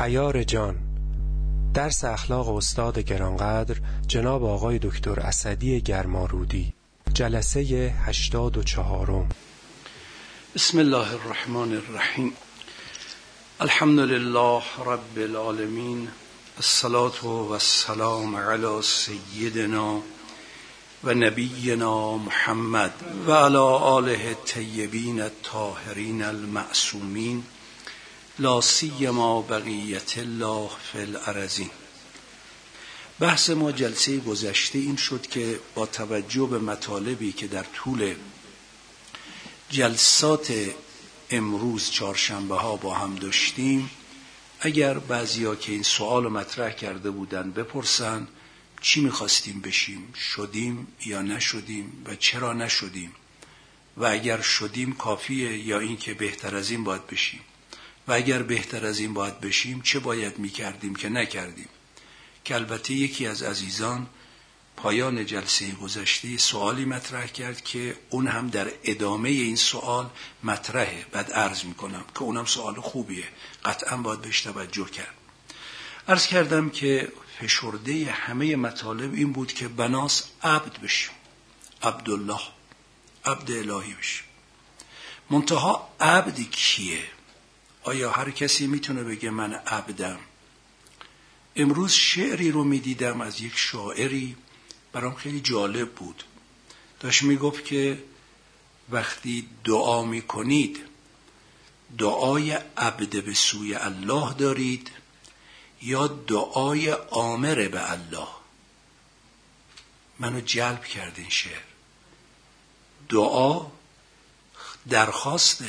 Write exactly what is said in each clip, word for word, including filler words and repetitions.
عیار جان، درس اخلاق استاد گرانقدر جناب آقای دکتر اسدی گرمارودی، جلسه هشتاد و چهارم. بسم الله الرحمن الرحیم. الحمد لله رب العالمین، الصلاة و السلام علی سیدنا و نبینا محمد و علی آله الطیبین الطاهرین المعصومین، لا سیما بقیت الله فی الارضین. بحث ما جلسه گذشته این شد که با توجه به مطالبی که در طول جلسات امروز چهارشنبه ها با هم داشتیم، اگر بعضیا که این سوال مطرح کرده بودن بپرسن چی میخواستیم بشیم، شدیم یا نشدیم و چرا نشدیم، و اگر شدیم کافیه یا این که بهتر از این باید بشیم، و اگر بهتر از این باید بشیم چه باید میکردیم که نکردیم. که البته یکی از عزیزان پایان جلسه گذشته سوالی مطرح کرد که اون هم در ادامه این سوال مطرحه، بعد عرض میکنم که اونم سوال خوبیه، قطعا باید بهش توجه کرد. عرض کردم که فشرده همه مطالب این بود که بناس عبد بشیم، عبدالله، عبد الهی بشیم. منتها عبد کیه؟ آیا هر کسی میتونه بگه من عبدم؟ امروز شعری رو میدیدم از یک شاعری، برام خیلی جالب بود. داشت میگفت که وقتی دعا میکنید دعای عبد به سوی الله دارید یا دعای آمر به الله؟ منو جلب کرد این شعر. دعا درخواسته،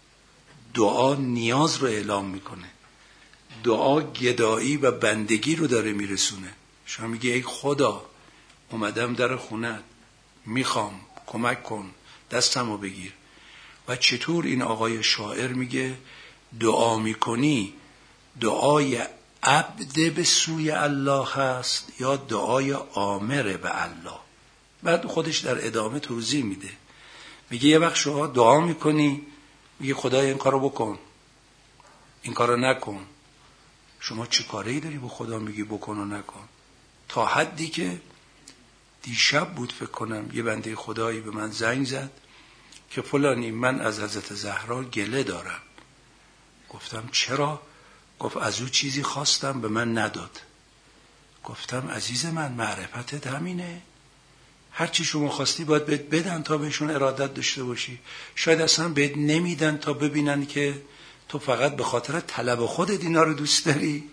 دعا نیاز رو اعلام میکنه، دعا گدایی و بندگی رو داره میرسونه. شما میگه ای خدا اومدم در خونت، میخوام کمک کن، دستمو بگیر. و چطور این آقای شاعر میگه دعا میکنی دعای عبد به سوی الله هست یا دعای آمر به الله؟ بعد خودش در ادامه توضیح میده، میگه یه وقت شما دعا میکنی میگه خدای این کارو بکن، این کارو نکن. شما چه کاری داری به خدا میگی بکن و نکن؟ تا حدی که دیشب بود فکر کنم یه بنده خدایی به من زنگ زد که فلانی من از حضرت زهرا گله دارم. گفتم چرا؟ گفت از او چیزی خواستم به من نداد. گفتم عزیز من معرفتت همینه، هرچی شما خواستی باید بهت بدن تا بهشون ارادت داشته باشی. شاید اصلا بهت نمیدن تا ببینن که تو فقط به خاطر طلب خودت اینا رو دوست داری،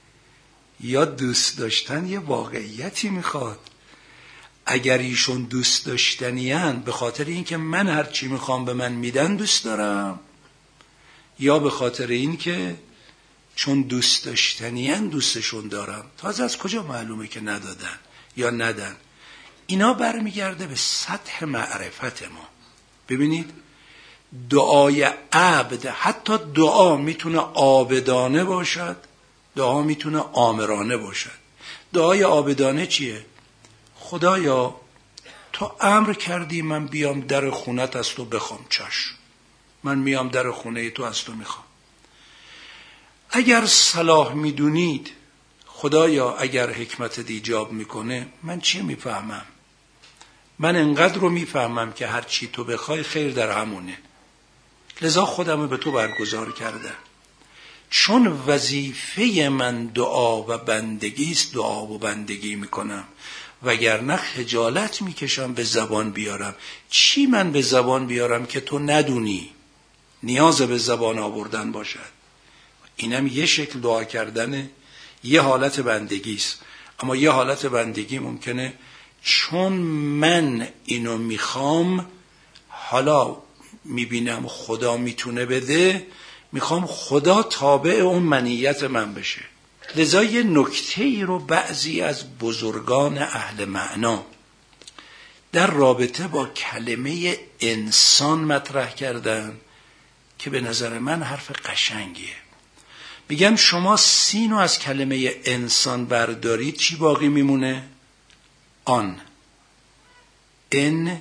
یا دوست داشتن یه واقعیتی میخواد. اگر ایشون دوست داشتنیان به خاطر این که من هرچی میخوام به من میدن دوست دارم، یا به خاطر این که چون دوست داشتنیان دوستشون دارم. تازه از کجا معلومه که ندادن یا ندن؟ اینا برمیگرده به سطح معرفت ما. ببینید دعای عبد، حتی دعا میتونه عابدانه باشد، دعا میتونه آمرانه باشد. دعای عابدانه چیه؟ خدایا تو امر کردی من بیام در خونت از تو بخوام، چشم، من میام در خونه تو از تو میخوام. اگر صلاح میدونید خدایا اگر حکمتت ایجاب میکنه، من چی میفهمم؟ من انقدر رو میفهمم که هر چی تو بخوای خیر در همونه، لذا خودمو به تو برگزار کردم. چون وظیفه من دعا و بندگی است، دعا و بندگی میکنم، وگرنه خجالت میکشم به زبان بیارم. چی من به زبان بیارم که تو ندونی؟ نیاز به زبان آوردن باشد. اینم یه شکل دعا کردنه، یه حالت بندگی است. اما یه حالت بندگی ممکنه چون من اینو میخوام، حالا میبینم خدا میتونه بده، میخوام خدا تابع اون منیت من بشه. لذا یه نکته ای رو بعضی از بزرگان اهل معنا در رابطه با کلمه انسان مطرح کردن که به نظر من حرف قشنگیه. میگن شما سین رو از کلمه انسان بردارید، چی باقی میمونه؟ آن. ان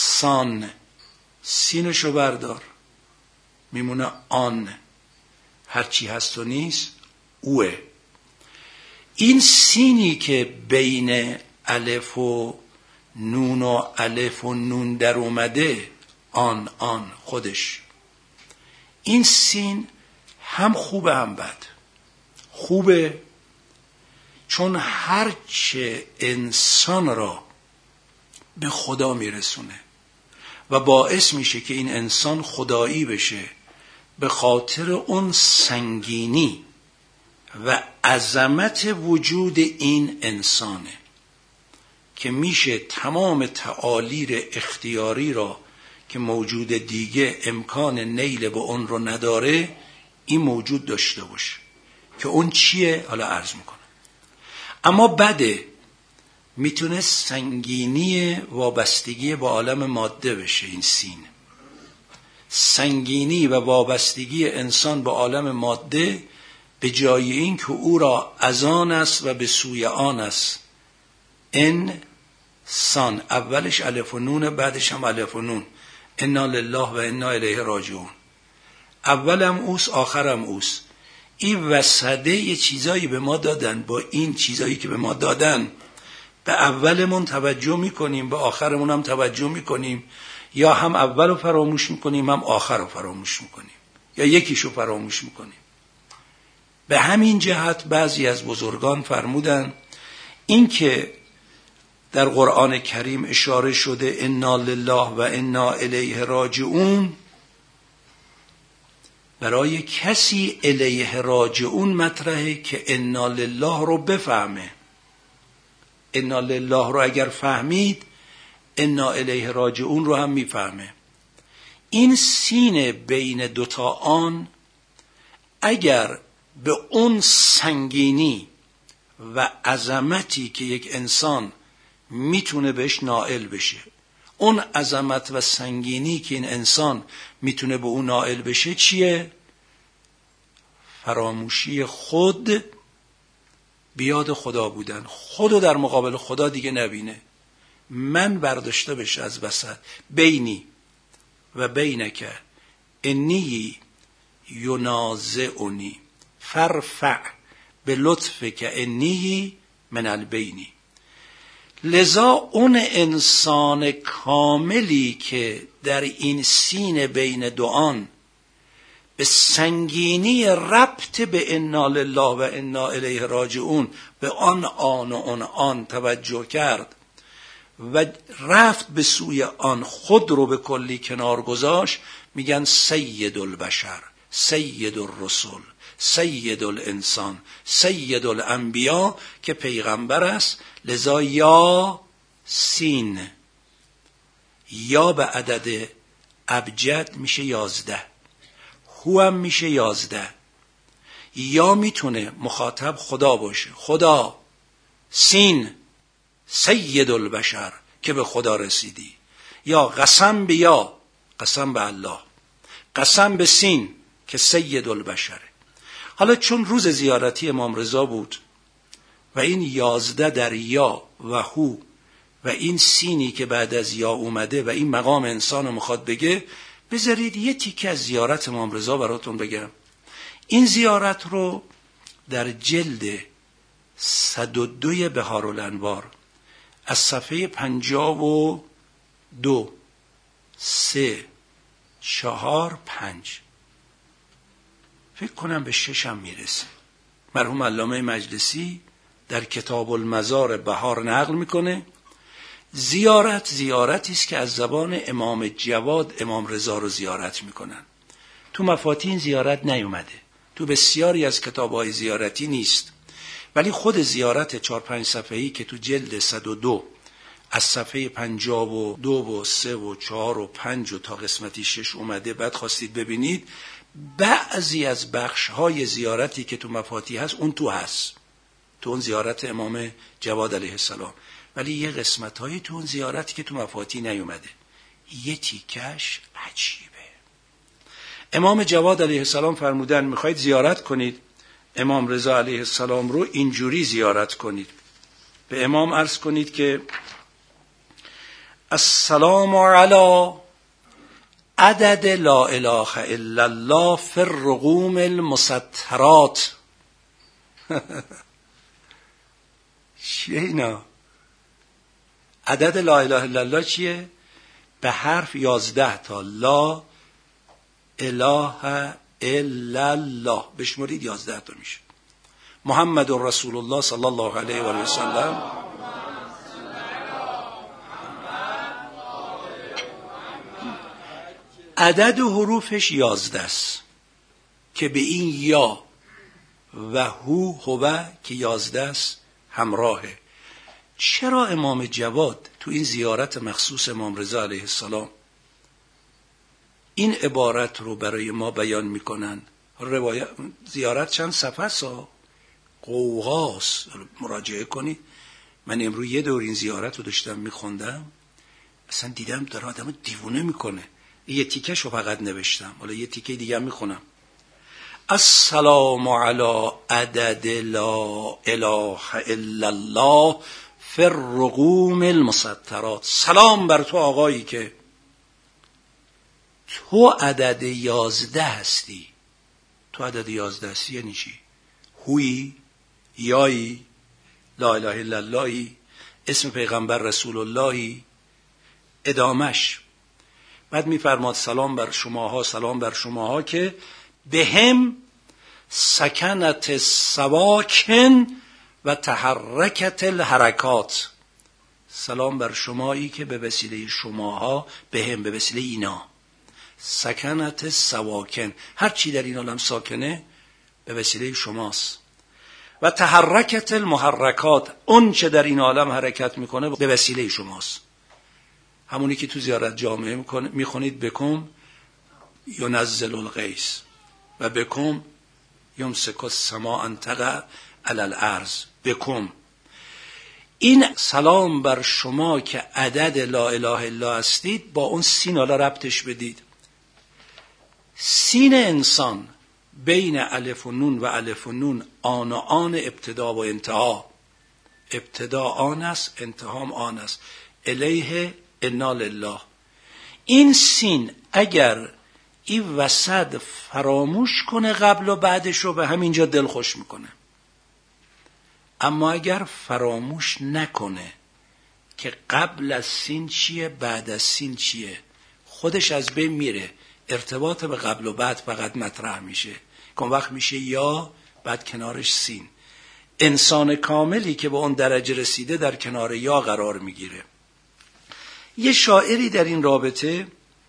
سان، سینشو بردار، میمونه آن. هرچی هست و نیست اوه. این سینی که بین الف و نون و الف و نون در اومده، آن آن خودش، این سین هم خوبه هم بد. خوبه چون هرچه انسان را به خدا میرسونه و باعث میشه که این انسان خدایی بشه، به خاطر اون سنگینی و عظمت وجود این انسانه که میشه تمام تعالیر اختیاری را که موجود دیگه امکان نیل به اون رو نداره، این موجود داشته باشه. که اون چیه؟ حالا عرض میکنم. اما بده میتونه سنگینی وابستگی با عالم ماده بشه. این سین سنگینی و وابستگی انسان با عالم ماده، به جای این که او را از آن است و به سوی آن است. انسان اولش الف و نون، بعدش هم الف و نون. انا لله و انا الیه راجعون. اولم اوست آخرم اوست. این وسطه یه چیزایی به ما دادن، با این چیزایی که به ما دادن به اولمون توجه میکنیم، به آخرمون هم توجه میکنیم، یا هم اول رو فراموش میکنیم هم آخر رو فراموش میکنیم، یا یکیشو فراموش میکنیم. به همین جهت بعضی از بزرگان فرمودن این که در قرآن کریم اشاره شده انا لله و انا الیه راجعون، برای کسی الیه راجعون مطرحه که انا لله رو بفهمه. انا لله رو اگر فهمید، انا الیه راجعون رو هم میفهمه. این سین بین دوتا آن اگر به اون سنگینی و عظمتی که یک انسان میتونه بهش نائل بشه، اون عظمت و سنگینی که این انسان میتونه به اون نائل بشه چیه؟ فراموشی خود، بیاد خدا بودن. خودو در مقابل خدا دیگه نبینه، من برداشته بشه از وسط. بینی و بینک انی ینازعنی فرفع به لطف که انی من البینی. لذا اون انسان کاملی که در این سین بین دو آن به سنگینی ربط به انا لله و انا الیه راجعون، به آن آن و آن آن توجه کرد و رفت به سوی آن، خود رو به کلی کنار گذاشت، میگن سید البشر، سید الرسل، سید الانسان، سید الانبیا، که پیغمبر است. لذا یا سین، یا به عدد ابجد میشه یازده، هو هم میشه یازده. یا میتونه مخاطب خدا باشه، خدا، سین سید البشر که به خدا رسیدی، یا قسم به یا، قسم به الله، قسم به سین که سید البشره. حالا چون روز زیارتی امام رضا بود و این یازده در یا و هو و این سینی که بعد از یا اومده و این مقام انسان رو میخواد بگه، بذارید یه تیکه از زیارت امام رضا براتون بگم. این زیارت رو در جلد صد و دو بهارالانوار از صفحه پنجاه و دو، سه، چهار، پنج، فکر کنم به ششم میرسه، مرحوم علامه مجلسی در کتاب المزار بهار نقل میکنه. زیارت زیارتی است که از زبان امام جواد امام رضا رو زیارت میکنن. تو مفاتین زیارت نیومده، تو بسیاری از کتاب‌های زیارتی نیست، ولی خود زیارت چهار پنج صفحه‌ای که تو جلد صد و دو از صفحه پنجاه و دو و سه و چهار و پنج و تا قسمتی شش اومده، بعد خواستید ببینید بعضی از بخش‌های زیارتی که تو مفاتیح هست اون تو هست، تو اون زیارت امام جواد علیه السلام، ولی یه قسمت‌هایی تو اون زیارتی که تو مفاتیح نیومده، یه تیکش عجیبه. امام جواد علیه السلام فرمودن میخواید زیارت کنید امام رضا علیه السلام رو، اینجوری زیارت کنید. به امام عرض کنید که السلام علی عدد لا اله الا الله فی الرقوم المسطرات. چیه اینا؟ عدد لا اله الا الله چیه؟ به حرف یازده تا لا اله الا الله بشمرید یازده تا میشه. محمد رسول الله صلی الله علیه و آله و سلم. عدد حروفش یازده است که به این یا و هو هو که یازده است همراهه. چرا امام جواد تو این زیارت مخصوص امام رضا علیه السلام این عبارت رو برای ما بیان میکنن؟ روایت زیارت چند صفحه سا قوغاست، مراجعه کنید. من امروز یه دور این زیارت رو داشتم میخوندم، اصلا دیدم داره آدمو دیوونه میکنه. یه تیکش رو فقط نوشتم، حالا یه تیکه دیگه میخونم. السلام علی عدد لا اله الا الله فی الرقوم المسطرات. سلام بر تو آقایی که تو عدد یازده هستی. تو عدد یازده هستی یعنی چی؟ هویی، یایی، لا اله الا اللهی، اسم پیغمبر رسول اللهی، ادامش. بعد میفرماد سلام بر شماها، سلام بر شماها که به هم سکنت السواکن و تحرکت الحرکات. سلام بر شمایی که به وسیله شماها، به هم به وسیله اینا، سکنت السواکن، هر چی در این عالم ساکنه به وسیله شماست. و تحرکت المحرکات، اون چه در این عالم حرکت میکنه به وسیله شماست. همونی که تو زیارت جامعه میکنه میخونید بکم ینزل الغیث و بکم یمسک السماء ان تقع علی الارض. بکم، این سلام بر شما که عدد لا اله الا هستید با اون سین حالا ربطش بدید. سین انسان بین الف و نون و الف و نون آن و آن ابتدا و انتها. ابتدا آن است، انتهام آن است. الیه انا لله. این سین اگر این وسط فراموش کنه قبل و بعدش رو به همینجا دل خوش میکنه. اما اگر فراموش نکنه که قبل از سین چیه بعد از سین چیه، خودش از بین میره، ارتباط به قبل و بعد فقط مطرح میشه که اون وقت میشه یا بعد کنارش سین. انسان کاملی که به اون درجه رسیده در کنار یا قرار میگیره. یه شاعری در این رابطه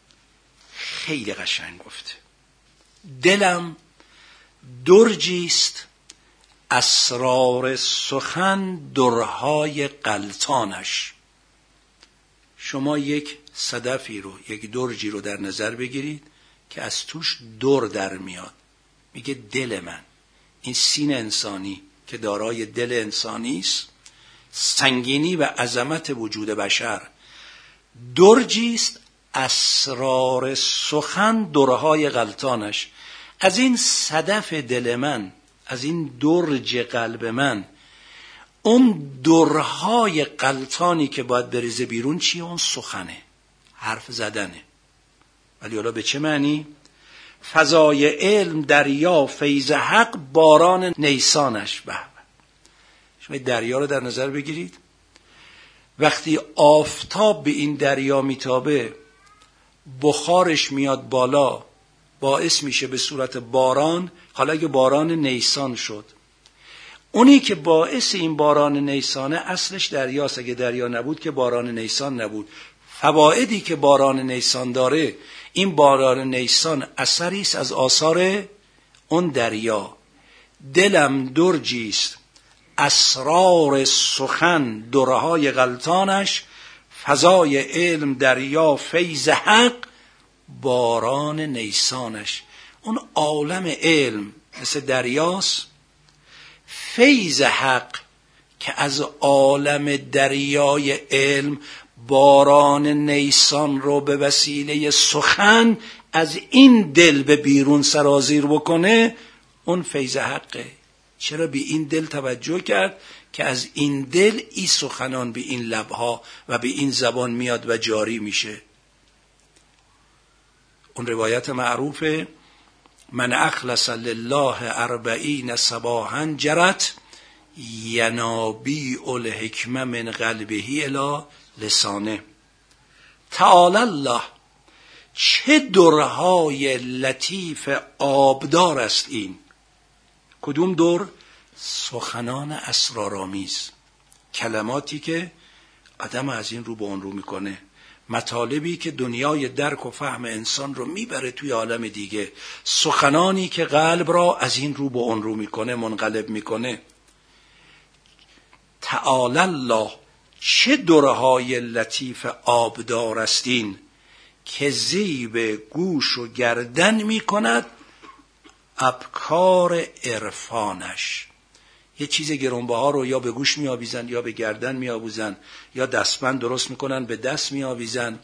خیلی قشنگ گفته: دلم درجیست اسرار سخن درهای غلطانش. شما یک صدفی رو، یک درجی رو در نظر بگیرید که از توش در در میاد. میگه دل من، این سین انسانی که دارای دل انسانی است، سنگینی و عظمت وجود بشر، درجیست اسرار سخن درهای غلطانش. از این صدف دل من، از این درج قلب من، اون درهای غلطانی که باید بریزه بیرون چیه؟ اون سخنه، حرف زدنه. ولی حالا به چه معنی؟ فضای علم دریا فیض حق باران نیسانش. به شما دریا رو در نظر بگیرید. وقتی آفتاب به این دریا میتابه، بخارش میاد بالا، باعث میشه به صورت باران. حالا اگه باران نیسان شد، اونی که باعث این باران نیسانه اصلش دریاست. اگه دریا نبود که باران نیسان نبود. فوائدی که باران نیسان داره، این باران نیسان اثری است از آثار اون دریا. دلم درجیست اسرار سخن درهای غلطانش، فضای علم دریا فیض حق باران نیسانش. اون عالم علم مثل دریاست، فیض حق که از عالم دریای علم باران نیسان رو به وسیله سخن از این دل به بیرون سرازیر بکنه، اون فیض حقه. چرا به این دل توجه کرد؟ که از این دل این سخنان به این لبها و به این زبان میاد و جاری میشه. اون روایت معروفه من اخلص لله اربعین صباحا جرت ینابیع الحکمه من قلبه الی لسانه. تعالی الله، چه درهای لطیف آبدار است این. کدوم در؟ سخنان اسرارآمیز، کلماتی که آدم از این رو به اون رو میکنه، مطالبی که دنیای درک و فهم انسان رو میبره توی عالم دیگه، سخنانی که قلب را از این رو به اون رو میکنه، منقلب میکنه. تعالی الله، چه درهای لطیف آبدار است این که زیب گوش و گردن میکند ابکار عرفانش. یه چیز گرانبها رو یا به گوش میآویزن یا به گردن میآویزن یا دستبند درست میکنن به دست میآویزن.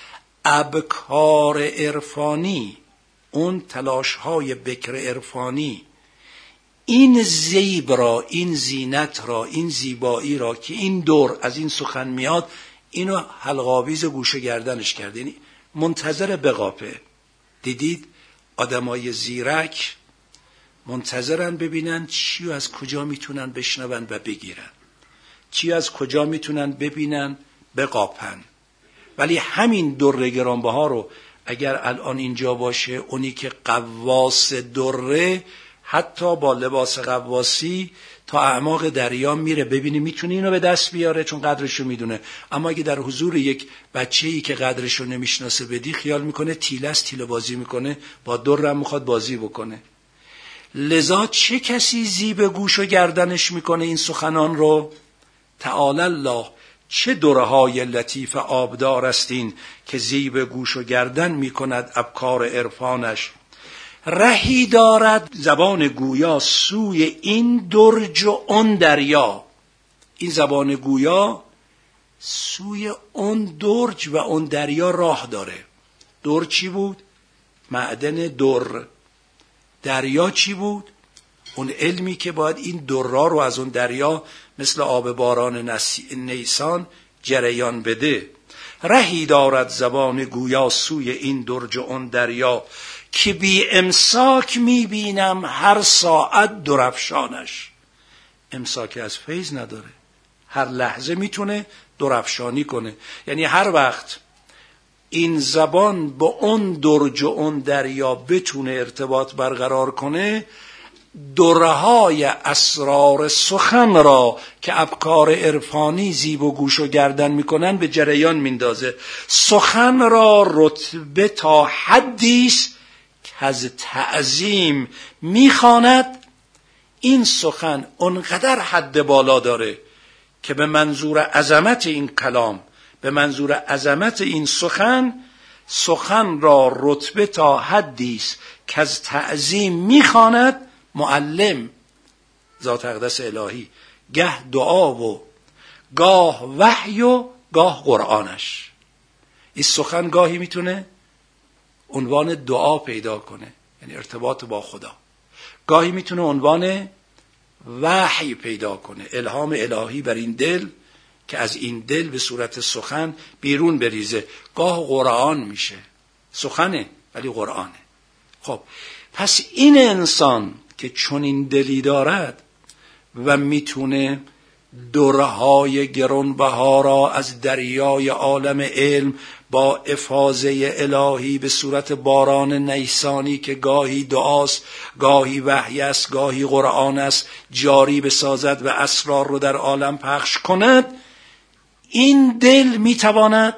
ابکار عرفانی، اون تلاش های بکر عرفانی، این زیب را، این زینت را، این زیبایی را که این دور از این سخن میاد، اینو حلقاویز گوش و گردنش کرده، یعنی منتظر بقاپه. دیدید آدمای زیرک منتظرن ببینن چی از کجا میتونن بشنون و بگیرن، چی از کجا میتونن ببینن بقاپن. ولی همین در گرانبها رو اگر الان اینجا باشه، اونی که قواس دره حتی با لباس قواسی تا اعماق دریا میره ببینی میتونه اینو به دست بیاره چون قدرشو میدونه. اما اگه در حضور یک بچه‌ای که قدرشو نمیشناسه بدی، خیال میکنه تیله است، تیله بازی میکنه، با درم میخواد بازی بکنه. لذا چه کسی زیب گوش و گردنش میکنه این سخنان رو؟ تعالی الله، چه درهای لطیف آبدار است این که زیب گوش و گردن میکند ابکار عرفانش. رهی دارد زبان گویا سوی این درج و اون دریا. این زبان گویا سوی اون درج و اون دریا راه داره. در چی بود؟ معدن در. دریا چی بود؟ اون علمی که باید این درا رو از اون دریا مثل آب باران نیسان جریان بده. رهی دارد زبان گویا سوی این درج و اون دریا که بی امساک میبینم هر ساعت درفشانش. امساک از فیض نداره، هر لحظه میتونه درفشانی کنه. یعنی هر وقت این زبان با اون درج و اون دریا بتونه ارتباط برقرار کنه، درهای اسرار سخن را که ابکار عرفانی زیب و گوش و گردن میکنن به جریان میندازه. سخن را رتبه تا حدیث که از تعظیم میخواند. این سخن اونقدر حد بالا داره که به منظور عظمت این کلام، به منظور عظمت این سخن، سخن را رتبه تا حدیث که از تعظیم میخواند. معلم ذات اقدس الهی گه دعا و گاه وحی و گاه قرآنش. این سخن گاهی میتونه عنوان دعا پیدا کنه، یعنی ارتباط با خدا. گاهی میتونه عنوان وحی پیدا کنه، الهام الهی بر این دل که از این دل به صورت سخن بیرون بریزه. گاه قرآن میشه، سخنه ولی قرآنه. خب پس این انسان که چون این دلی دارد و میتونه درهای گرانبها را از دریای عالم علم با افاضه الهی به صورت باران نیسانی که گاهی دعاست، گاهی وحی است، گاهی قرآن است، جاری بسازد و اسرار رو در عالم پخش کند، این دل میتواند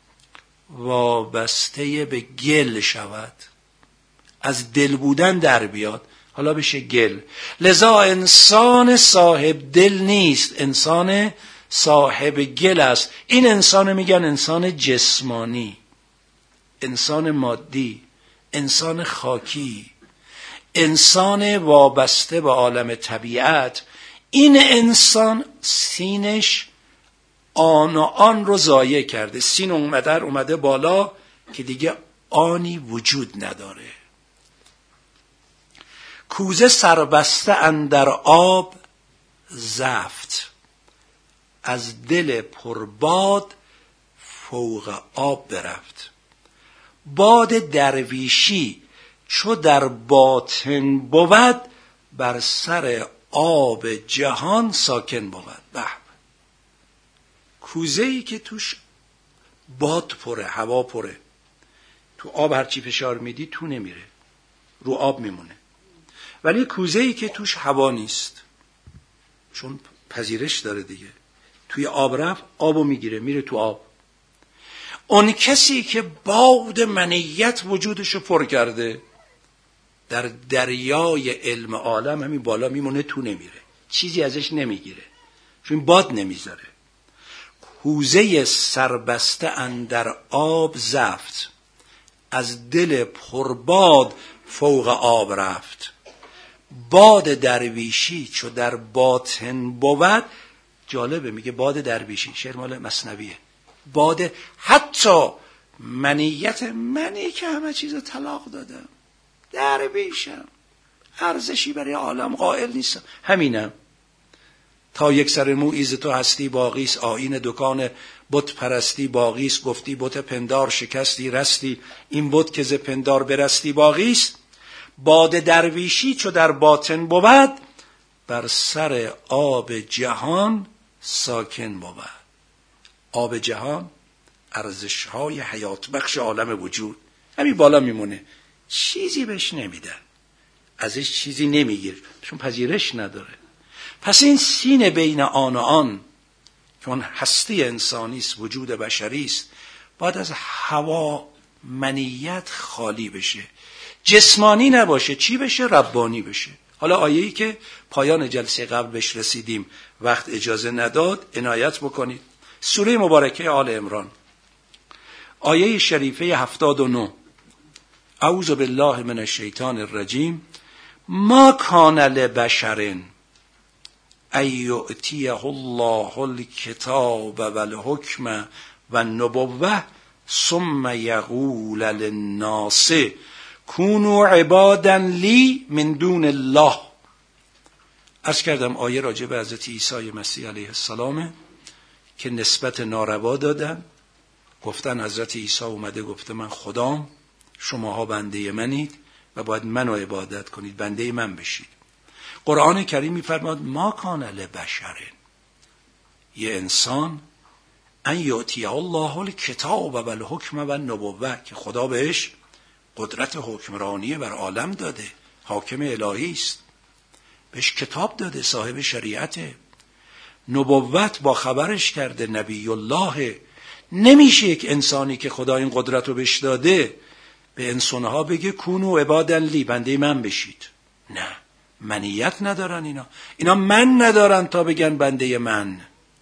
وابسته به گل شود، از دل بودن در بیاد، حالا بشه گل. لذا انسان صاحب دل نیست، انسان صاحب گل است. این انسان میگن انسان جسمانی، انسان مادی، انسان خاکی، انسان وابسته به عالم طبیعت. این انسان سینش آن و آن رو ضایع کرده. سین اومده اومده بالا که دیگه آنی وجود نداره. کوزه سربسته اندر آب زفت، از دل پرباد فوق آب برفت. باد درویشی چو در باطن بود بر سر آب جهان ساکن بود. به کوزه‌ای که توش باد پره، هوا پره، تو آب هرچی فشار میدی تو نمیره، رو آب میمونه. ولی کوزه‌ای که توش هوا نیست، چون پذیرش داره دیگه، توی آب رفت آبو میگیره میره تو آب. اون کسی که باد منیت وجودشو پر کرده در دریای علم عالم همین بالا میمونه، تو نمیره، چیزی ازش نمیگیره، چون باد نمیذاره. کوزه سربسته اندر آب زفت، از دل پرباد فوق آب رفت. باد درویشی چو در باطن بود، جالبه میگه باد درویشی، شعر مال مثنویه. باد حتی منیت، منی که همه چیز طلاق دادم، درویشم، ارزشی برای عالم قائل نیستم، همینم، تا یک سر مویی ز تو هستی باقیست، آیین دکان بت پرستی باقیست، گفتی بت پندار شکستی رستی، این بت که ز پندار برستی باقیست. باد درویشی چو در باطن بود بر سر آب جهان ساکن بود. آب جهان ارزش‌های حیات بخش عالم وجود همین بالا میمونه، چیزی بهش نمیدن، ازش چیزی نمیگیر، چون پذیرش نداره. پس این سین بین آن و آن که اون هستی انسانی است، وجود بشری است، باید از هوا منیت خالی بشه، جسمانی نباشه. چی بشه؟ ربانی بشه. حالا آیه‌ای که پایان جلسه قبل بهش رسیدیم وقت اجازه نداد، عنایت بکنید. سوره مبارکه آل عمران، آیه شریفه هفتاد و نه. اعوذ بالله من الشیطان الرجیم. ما کان لبشر ان یؤتیه الله الکتاب والحکم والنبوة ثم یقول للناس کونوا عبادا لی من دون الله. عرض کردم آیه راجع به حضرت عیسی مسیح علیه السلام که نسبت ناروا دادن، گفتن حضرت عیسی اومده گفته من خدام، شماها بنده منید و باید منو عبادت کنید، بنده من بشید. قرآن کریم میفرماد ما کان لبشر، یه انسان، ان یؤتیه الله الکتاب و الحکم و النبوة، که خدا بهش قدرت حکمرانی بر عالم داده، حاکم الهی است، بهش کتاب داده، صاحب شریعته، نبوت با خبرش کرده، نبی الله. نمیشه یک انسانی که خدا این قدرت رو بهش داده به انسانها بگه کونو عبادا لی، بنده من بشید. نه، منیت ندارن اینا، اینا من ندارن تا بگن بنده من.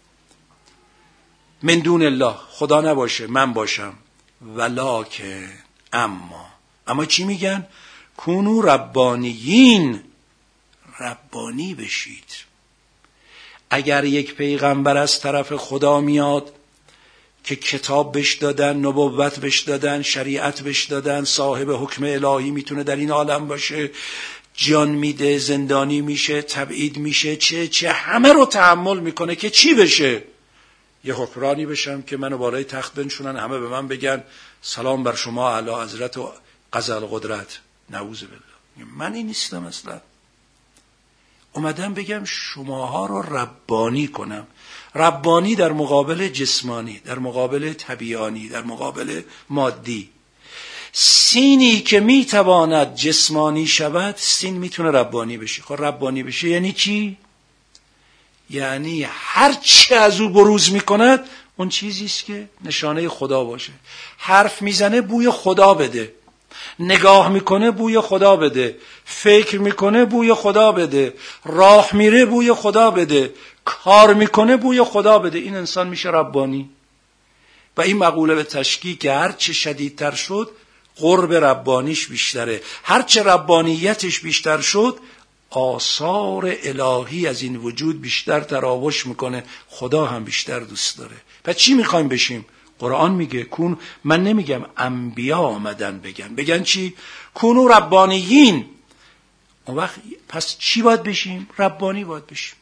من دون الله، خدا نباشه من باشم. ولکن، اما اما چی میگن؟ کونو ربانیین، ربانی بشید. اگر یک پیغمبر از طرف خدا میاد که کتاب بهش دادن، نبوت بهش دادن، شریعت بهش دادن، صاحب حکم الهی میتونه در این عالم باشه، جان میده، زندانی میشه، تبعید میشه، چه چه همه رو تحمل میکنه که چی بشه؟ یه حکمرانی بشم که منو بالای تخت بنشونن، همه به من بگن سلام بر شما اعلی حضرت و قضا قدرت. نعوذ بالله، من این نیستم اصلا. اومدم بگم شماها رو ربانی کنم. ربانی در مقابل جسمانی، در مقابل طبیعانی، در مقابل مادی. سینی که میتواند جسمانی شود، سین میتونه ربانی بشه. خب ربانی بشه یعنی چی؟ یعنی هر چی از او بروز میکند اون چیزیست که نشانه خدا باشه. حرف میزنه بوی خدا بده، نگاه میکنه بوی خدا بده، فکر میکنه بوی خدا بده، راه میره بوی خدا بده، کار میکنه بوی خدا بده. این انسان میشه ربانی. و این مقوله به تشکیک که هر چه شدیدتر شد قرب ربانیش بیشتره، هر چه ربانیتش بیشتر شد آثار الهی از این وجود بیشتر تراوش میکنه، خدا هم بیشتر دوست داره. پس چی میخوایم بشیم؟ قرآن میگه کون، من نمیگم انبیا آمدن بگن، بگن چی؟ کونو ربانیین. اون وقت پس چی باید بشیم؟ ربانی باید بشیم.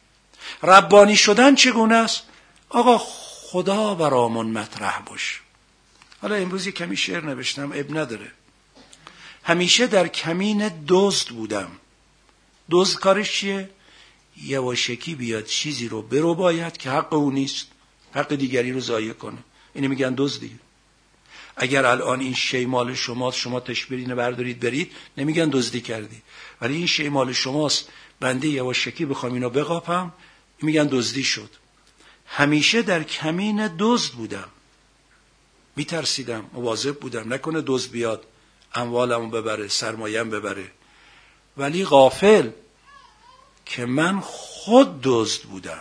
ربانی شدن چگونه است؟ آقا خدا برامون مطرح باش، حالا امروز یک کمی شعر نوشتم، اب نداره. همیشه در کمین دزد بودم. دزد کارش چیه؟ یواشکی بیاد چیزی رو برو باید که حق اون نیست، حق دیگری رو ضایع کنه. اینو میگن دزد دیگه. اگر الان این شی مال شماست، شما تشبیرینو بردارید برید، نمیگن دزدی کردی. ولی این شی مال شماست، بنده یواشکی بخوام اینو بقاپم، میگن دزدی شد. همیشه در کمین دزد بودم، میترسیدم، مواظب بودم نکنه دزد بیاد اموالمو ببره، سرمایه‌ام ببره. ولی غافل که من خود دزد بودم.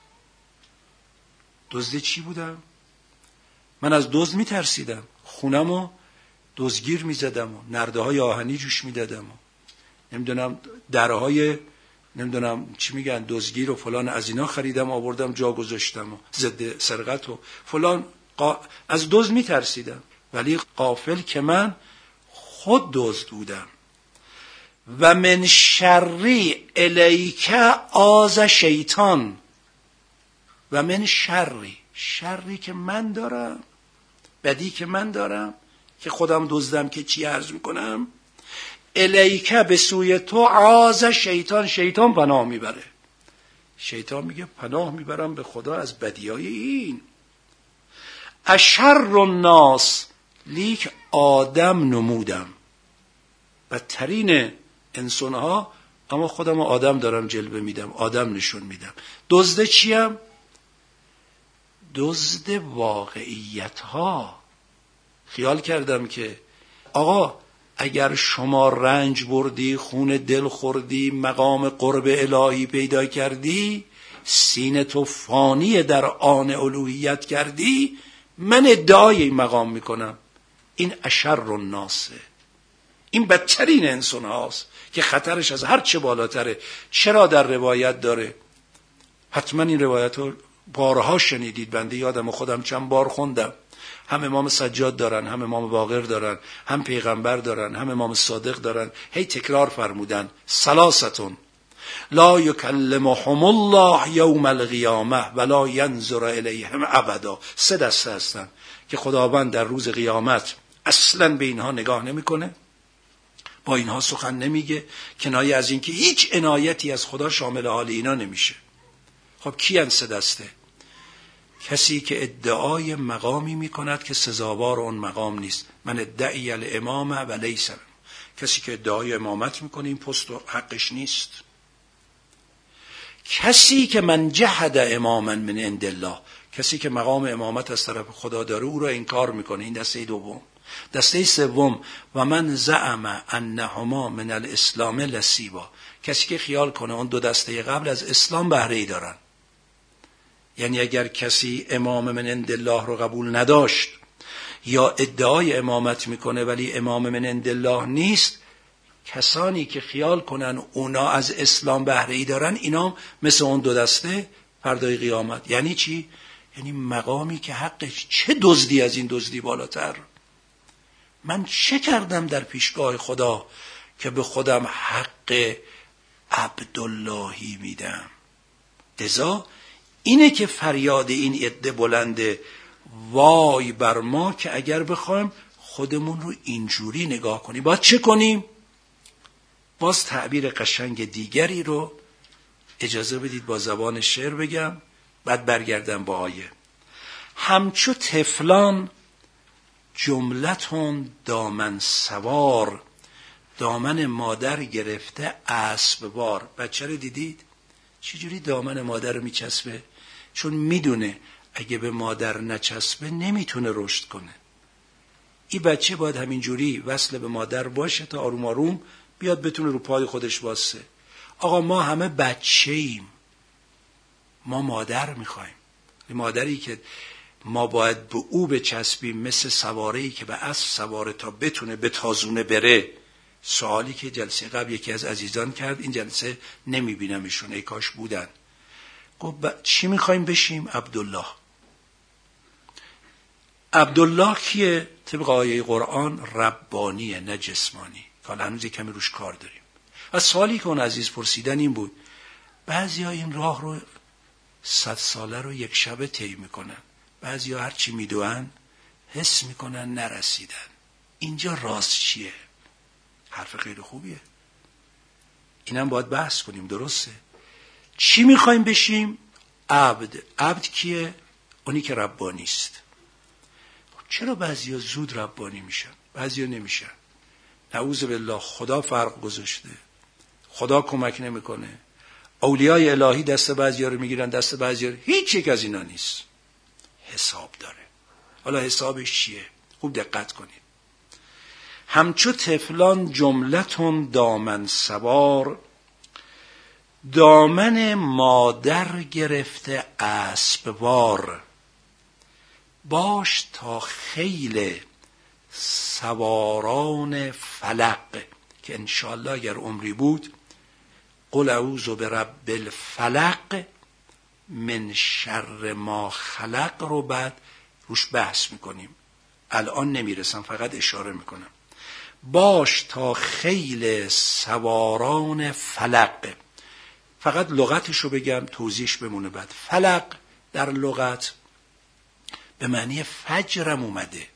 دزد چی بودم؟ من از دزد میترسیدم، خونمو دزدگیر میزدم و نرده های آهنی جوش میدادم و نمیدونم درهای نمیدونم چی میگن دزدگیر و فلان از اینا خریدم آوردم جا گذاشتم و ضد سرقت و فلان. قا... از دزد میترسیدم، ولی غافل که من خود دزد بودم. و من شری الیک آز شیطان. و من شری، شری که من دارم، بدی که من دارم که خودم دزدم که چی عرض میکنم، الیک به سوی تو آز شیطان، شیطان پناه میبره. شیطان میگه پناه میبرم به خدا از بدیای این. اشر الناس، لیک آدم نمودم، بدترین انسانها، اما خودم آدم دارم جلوه میدم، آدم نشون میدم. دزد چیم؟ دزد واقعیت ها. خیال کردم که آقا اگر شما رنج بردی، خون دل خوردی، مقام قرب الهی پیدا کردی، سینه تو فانی در آن الوهیت کردی، من ادعای این مقام میکنم. این اشر الناسه، این بدترین انسان هاست که خطرش از هر چه بالاتره. چرا در روایت داره؟ حتما این روایت رو بارها شنیدید، بنده یادم خودم چند بار خوندم. هم امام سجاد دارن، هم امام باقر دارن، هم پیغمبر دارن، هم امام صادق دارن. هی تکرار فرمودن ثلاثتون لا یکلمهم الله یوم القیامه ولا ینظر الیهم ابدا. سه دسته هستن که خداوند در روز قیامت اصلا به اینها نگاه نمیکنه، با اینها سخن نمیگه، کنایه از این که هیچ عنایتی از خدا شامل حال اینا نمیشه. خب کیان سه دسته؟ کسی که ادعای مقامی میکند که سزاوار اون مقام نیست. من ادعی الامامه و لیس، کسی که ادعای امامت میکنه این پست حقش نیست. کسی که من جحد اماما من عند الله، کسی که مقام امامت از طرف خدا داره او را انکار میکنه. این دسته دوم. دسته سوم و من زعم انهما من الاسلام لسیبا، کسی که خیال کنه اون دو دسته قبل از اسلام بهره ای دارن. یعنی اگر کسی امام من عند الله رو قبول نداشت یا ادعای امامت میکنه ولی امام من عند الله نیست، کسانی که خیال کنن اونا از اسلام بهره ای دارن، اینا مثل اون دو دسته فردای قیامت. یعنی چی؟ یعنی مقامی که حقش، چه دزدی از این دزدی بالاتر؟ من چه کردم در پیشگاه خدا که به خودم حق عبداللهی میدم؟ لذا اینه که فریاد این عده بلنده، وای بر ما که اگر بخوایم خودمون رو اینجوری نگاه کنیم باید چه کنیم؟ باز تعبیر قشنگ دیگری رو اجازه بدید با زبان شعر بگم، بعد برگردم با آیه. همچو طفلان جملتون دامن سوار، دامن مادر گرفته اسبوار. بچه رو دیدید؟ چجوری دامن مادر رو میچسبه؟ چون میدونه اگه به مادر نچسبه نمیتونه رشد کنه. این بچه باید همینجوری وصل به مادر باشه تا آروم آروم بیاد بتونه رو پای خودش واسه. آقا ما همه بچه ایم، ما مادر میخوایم. مادری که ما باید به او بچسبیم، مثل سواره‌ای که به اسب سواره تا بتونه به تازونه بره. سوالی که جلسه قبل یکی از عزیزان کرد، این جلسه نمیبینمشون، ای کاش بودن. گفت چی میخوایم بشیم؟ عبدالله. عبدالله کیه؟ طبق آیه قرآن ربانیه نه جسمانی. حالا هنوز کمی روش کار داریم. و سوالی که اون عزیز پرسیدن این بود، بعضیا این راه رو صد ساله رو یک شبه طی میکنن، بعضیا هر چی میدوئن حس میکنن نرسیدن. اینجا راز چیه؟ حرف خیلی خوبیه، اینم باید بحث کنیم. درسته؟ چی میخوایم بشیم؟ عبد. عبد کیه؟ اونی که ربانی است. چرا بعضیا زود ربانی میشن بعضیا نمیشن؟ نعوذ بالله، خدا فرق گذاشته، خدا کمک نمیکنه. اولیای الهی دست بعضیا رو میگیرن، دست بعضیا رو. هیچ یک از اینا نیست. حساب داره. حالا حسابش چیه؟ خوب دقت کنید. همچو طفلان جملتون دامن سوار، دامن مادر گرفته اسبوار. باش تا خیل سواران فلق، که انشالله اگر عمری بود قل اعوذ برب الفلق من شر ما خلق رو بعد روش بحث میکنیم، الان نمیرسم، فقط اشاره میکنم. باش تا خیل سواران فلق. فقط لغتش رو بگم توضیحش بمونه بعد. فلق در لغت به معنی فجرم اومده،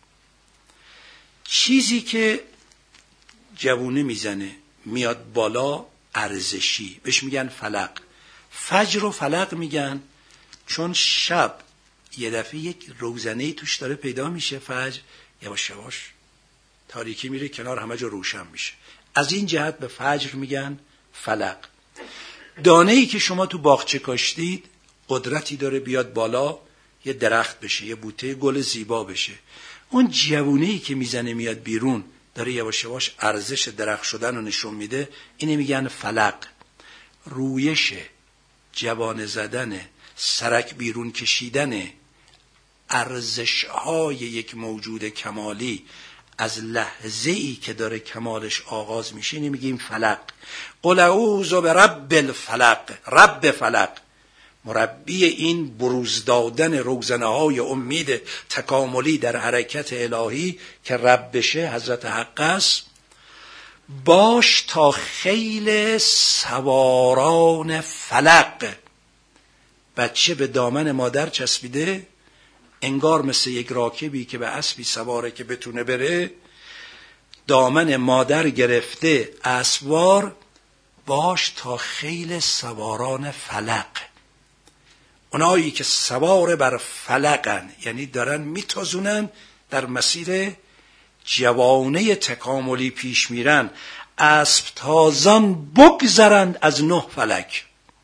چیزی که جوونه میزنه میاد بالا، ارزشی، بهش میگن فلق. فجر و فلق میگن چون شب یه دفعه یک روزنه‌ای توش داره پیدا میشه، فجر یواش یواش تاریکی میره کنار، همه جا روشن میشه. از این جهت به فجر میگن فلق. دانه‌ای که شما تو باغچه کاشتید قدرتی داره بیاد بالا، یه درخت بشه، یه بوته گل زیبا بشه. اون جوونه‌ای که میزنه میاد بیرون، داره یواش یواش ارزش درخت شدن رو نشون میده، اینه میگن فلق. رویش، جوانه زدن، سرک بیرون کشیدن ارزش‌های یک موجود کمالی از لحظه‌ای که داره کمالش آغاز میشه، اینه میگیم فلق. قل اعوذ برب الفلق. رب فلق مربی این بروز دادن روزنه‌های امید تکاملی در حرکت الهی که رب بشه حضرت حق است. باش تا خیل سواران فلق. بچه به دامن مادر چسبیده، انگار مثل یک راکبی که به اسبی سواره که بتونه بره، دامن مادر گرفته اسوار. باش تا خیل سواران فلق. اونایی که سوار بر فلقن، یعنی دارن میتازونن در مسیر جوانه تکاملی پیش میرن، اسب تازان بگذرند از نه فلک.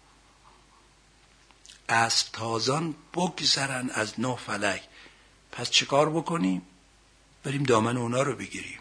اسب تازان بگذرند از نه فلک. پس چه کار بکنیم؟ بریم دامن اونا رو بگیریم.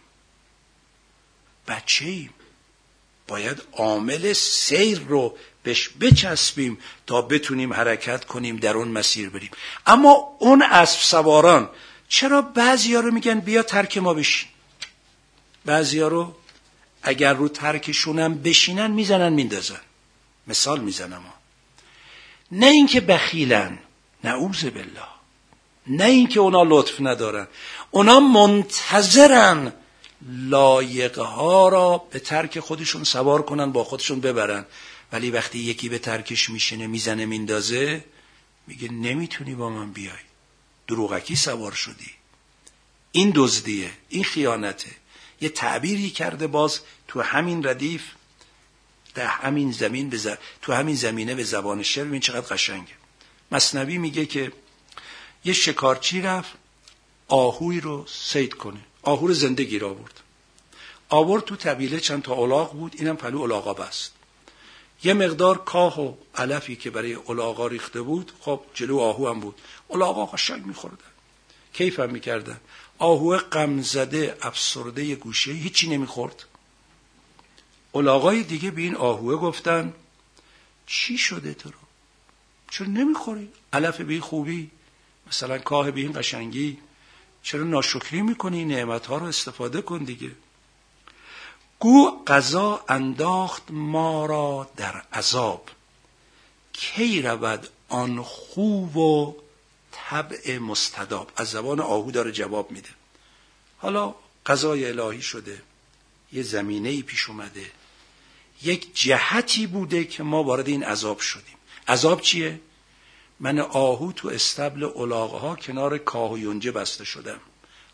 بچه ایم، باید عامل سیر رو بهش بچسبیم تا بتونیم حرکت کنیم، در اون مسیر بریم. اما اون اسب سواران، چرا بعضیا رو میگن بیا ترک ما بشین، بعضیا رو اگر رو ترکشونم بشینن میزنن میندازن. مثال میزنم ها. نه اینکه بخیلن، نعوذ بالله، نه اینکه اونا لطف ندارن، اونا منتظرن لایقه ها را به ترک خودشون سوار کنن، با خودشون ببرن. ولی وقتی یکی به ترکش میشینه میزنه میندازه، میگه نمیتونی با من بیای، دروغکی سوار شدی. این دزدیه، این خیانته. یه تعبیری کرده باز تو همین ردیف، در همین زمین به ز... تو همین زمینه به زبان شعر. ببین چقدر قشنگه. مثنوی میگه که یه شکارچی رفت آهوی رو صید کنه، آهو رو زنده گیر آورد. آورد تو طویله چند تا الاغ بود، اینم پلو الاغا بست. یه مقدار کاه و علفی که برای الاغا ریخته بود، خب جلو آهو هم بود. الاغا قشنگ میخوردن، کیف هم میکردن. آهو غم زده افسرده یه گوشه هیچی نمیخورد. الاغای دیگه به این آهوه گفتن چی شده تو رو؟ چرا نمیخوری؟ علف به این خوبی، مثلا کاه به این قشنگی، چرا ناشکری میکنی؟ نعمتها رو استفاده کن دیگه. گو قضا انداخت ما را در عذاب، کی رود آن خوب و طبع مستداب. از زبان آهو داره جواب میده. حالا قضای الهی شده، یه زمینه‌ای پیش اومده، یک جهتی بوده که ما وارد این عذاب شدیم. عذاب چیه؟ من آهو تو استبل الاغها کنار کاه و یونجه بسته شدم.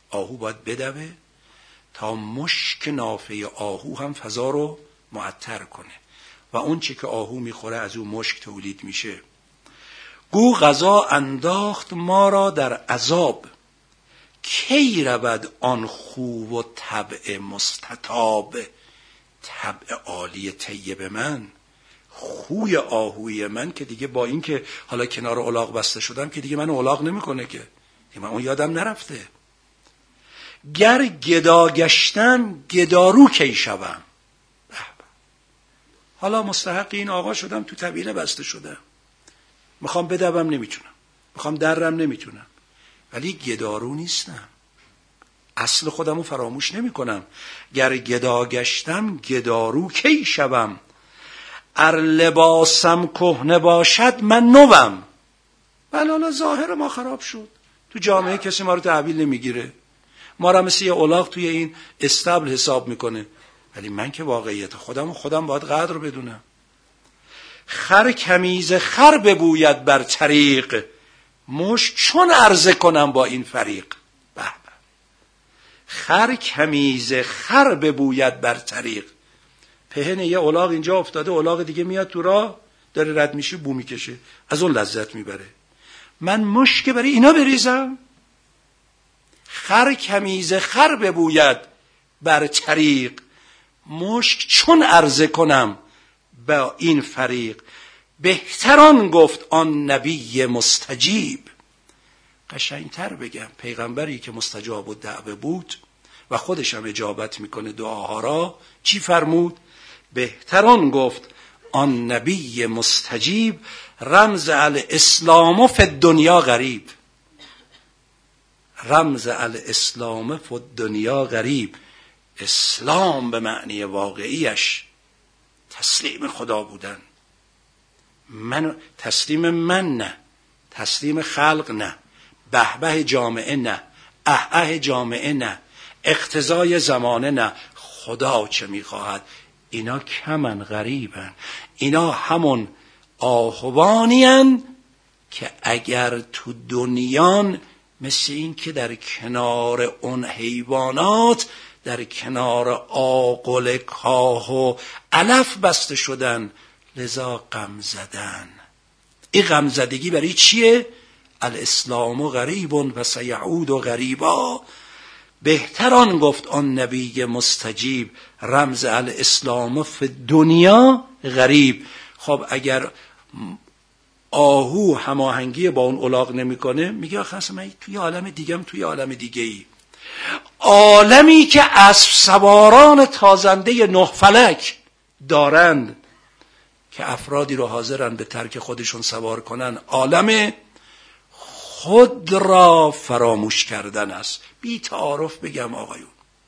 آهو باید بدوه تا مشک نافه آهو هم فضا رو معطر کنه و اون چی که آهو میخوره از اون مشک تولید میشه. گو قضا انداخت ما را در عذاب، کی رود آن خو و طبع مستطاب. طبع عالی طیب من، خوی آهوی من که دیگه با این که حالا کنار الاغ بسته شدم که دیگه من الاغ نمیکنه که من اون یادم نرفته. گر گدا گشتم گدارو کی شوم. حالا مستحق این آقا شدم، تو طویله بسته شدم، میخوام بدوم نمیتونم، میخوام درم نمیتونم، ولی گدارو نیستم، اصل خودمو فراموش نمی کنم. گر گدا گشتم گدارو کی شوم، ار لباسم کهنه باشد من نوم. بله حالا ظاهر ما خراب شد، تو جامعه کسی ما رو تحویل نمیگیره، ما رو مثل یه الاغ توی این استبل حساب میکنه، ولی من که واقعیت خودم خودم باید قدر بدونم. خر کمیز خر ببوید بر طریق، مش چون عرضه کنم با این فریق. به به. خر کمیز خر ببوید بر طریق، پهن یه الاغ اینجا افتاده، الاغ دیگه میاد تو راه داره رد میشه بو میکشه، از اون لذت میبره، من مشک برای اینا بریزم؟ خر کمیز خر ببوید بر طریق، مشک چون عرضه کنم با این فریق. بهتران گفت آن نبی مستجیب. قشنگتر بگم پیغمبری که مستجاب و دعوه بود و خودش هم اجابت میکنه دعاها را، چی فرمود؟ بهتران گفت آن نبی مستجیب، رمز الاسلام فی الدنیا غریب. رمز الاسلام فی الدنیا غریب. اسلام به معنی واقعیش تسلیم خدا بودن، من تسلیم من نه، تسلیم خلق نه، بهبه جامعه نه، احه جامعه نه، اقتضای زمانه نه، خدا چه میخواهد. اینا کمن غریبن، اینا همون آهوانیان که اگر تو دنیان مثل این که در کنار اون حیوانات در کنار آقل کاه و علف بسته شدن، لذا غم زدن. این غم زدگی برای چیه؟ الاسلام غریب و سیعود غریبا. بهتران گفت آن نبی مستجیب، رمز الاسلام فی دنیا غریب. خب اگر آهو هماهنگی با اون الاغ نمیکنه، میگه آخه اصلا من توی عالم دیگم، توی عالم دیگه ای، عالمی که اسب سواران تازنده نه فلک دارند که افرادی رو حاضرن به ترک خودشون سوار کنن، عالم خود را فراموش کردن است. بی تعارف بگم آقایون،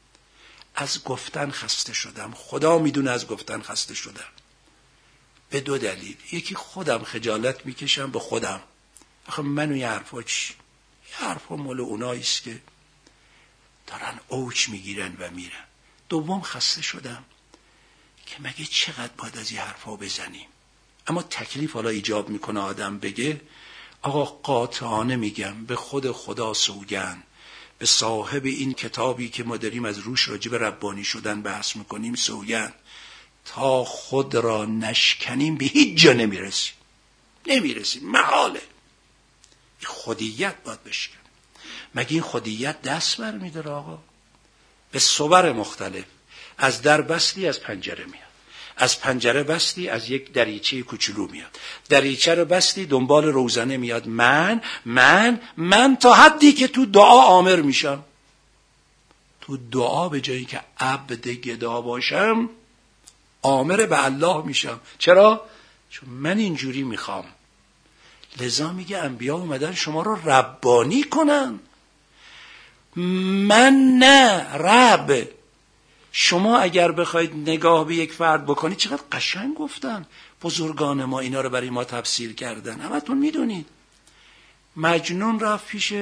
از گفتن خسته شدم، خدا میدونه از گفتن خسته شدم، به دو دلیل. یکی خودم خجالت میکشم به خودم، آخه منو یه حرفا چی؟ یه حرفا مال اوناییست که دارن اوج میگیرن و میرن. دوم خسته شدم که مگه چقدر باید از این حرفا بزنیم. اما تکلیف حالا ایجاب میکنه آدم بگه آقا قاطعانه میگم به خود خدا سوگند، به صاحب این کتابی که ما داریم از روش راجع به ربانی شدن بحث میکنیم سوگند، تا خود را نشکنیم به هیچ جا نمیرسیم، نمیرسیم، محاله. این خودیت باید بشکن. مگه این خودیت دست بر میداره آقا؟ به صور مختلف، از در بستی از پنجره میاد، از پنجره بستی از یک دریچه کوچولو میاد، دریچه رو بستی دنبال روزنه میاد، من من من تا حدی که تو دعا آمر میشم. تو دعا به جایی که عبد گدا باشم آمر به الله میشم. چرا؟ چون من اینجوری میخوام. لذا میگه انبیا اومدن شما رو ربانی کنن، من نه رب. شما اگر بخواید نگاه به یک فرد بکنید، چقدر قشنگ گفتن بزرگان ما، اینا رو برای ما تفسیر کردن، همتون میدونید. مجنون رفت پیش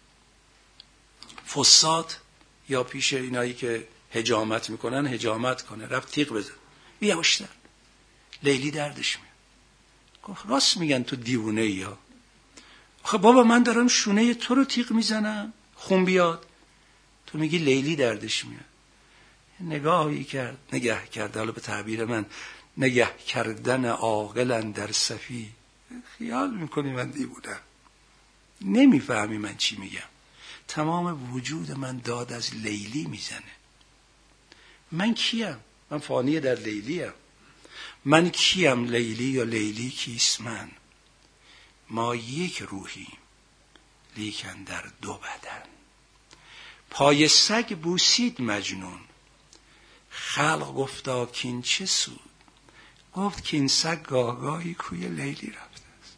فساد یا پیش اینایی که حجامت میکنن، حجامت کنه، رفت تیغ بزن، بیاوشتر لیلی دردش میاد. گفت راست میگن تو دیوونه ای ها. آخه بابا من دارم شونه تو رو تیغ میزنم خون بیاد. تو میگی لیلی دردش میاد. نگاهی کرد، نگه کرد، حالا به تعبیر من نگه کردن عاقل در صفی. خیال میکنی من دیوونم، نمیفهمی من چی میگم. تمام وجود من داد از لیلی میزنه. من کیم؟ من فانی در لیلیم. من کیم لیلی یا لیلی کیست من؟ ما یک روحیم لیکن در دو بدن. پای سگ بوسید مجنون، خلق گفتا کین چه سود؟ گفت که این سگ گاهگاهی کوی لیلی رفته است.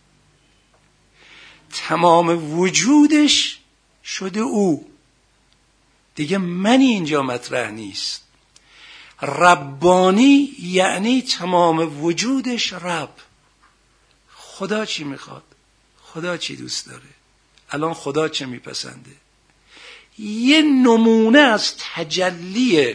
تمام وجودش شده او، دیگه منی اینجا مطرح نیست. ربانی یعنی تمام وجودش رب. خدا چی میخواد؟ خدا چی دوست داره؟ الان خدا چه میپسنده؟ یه نمونه از تجلی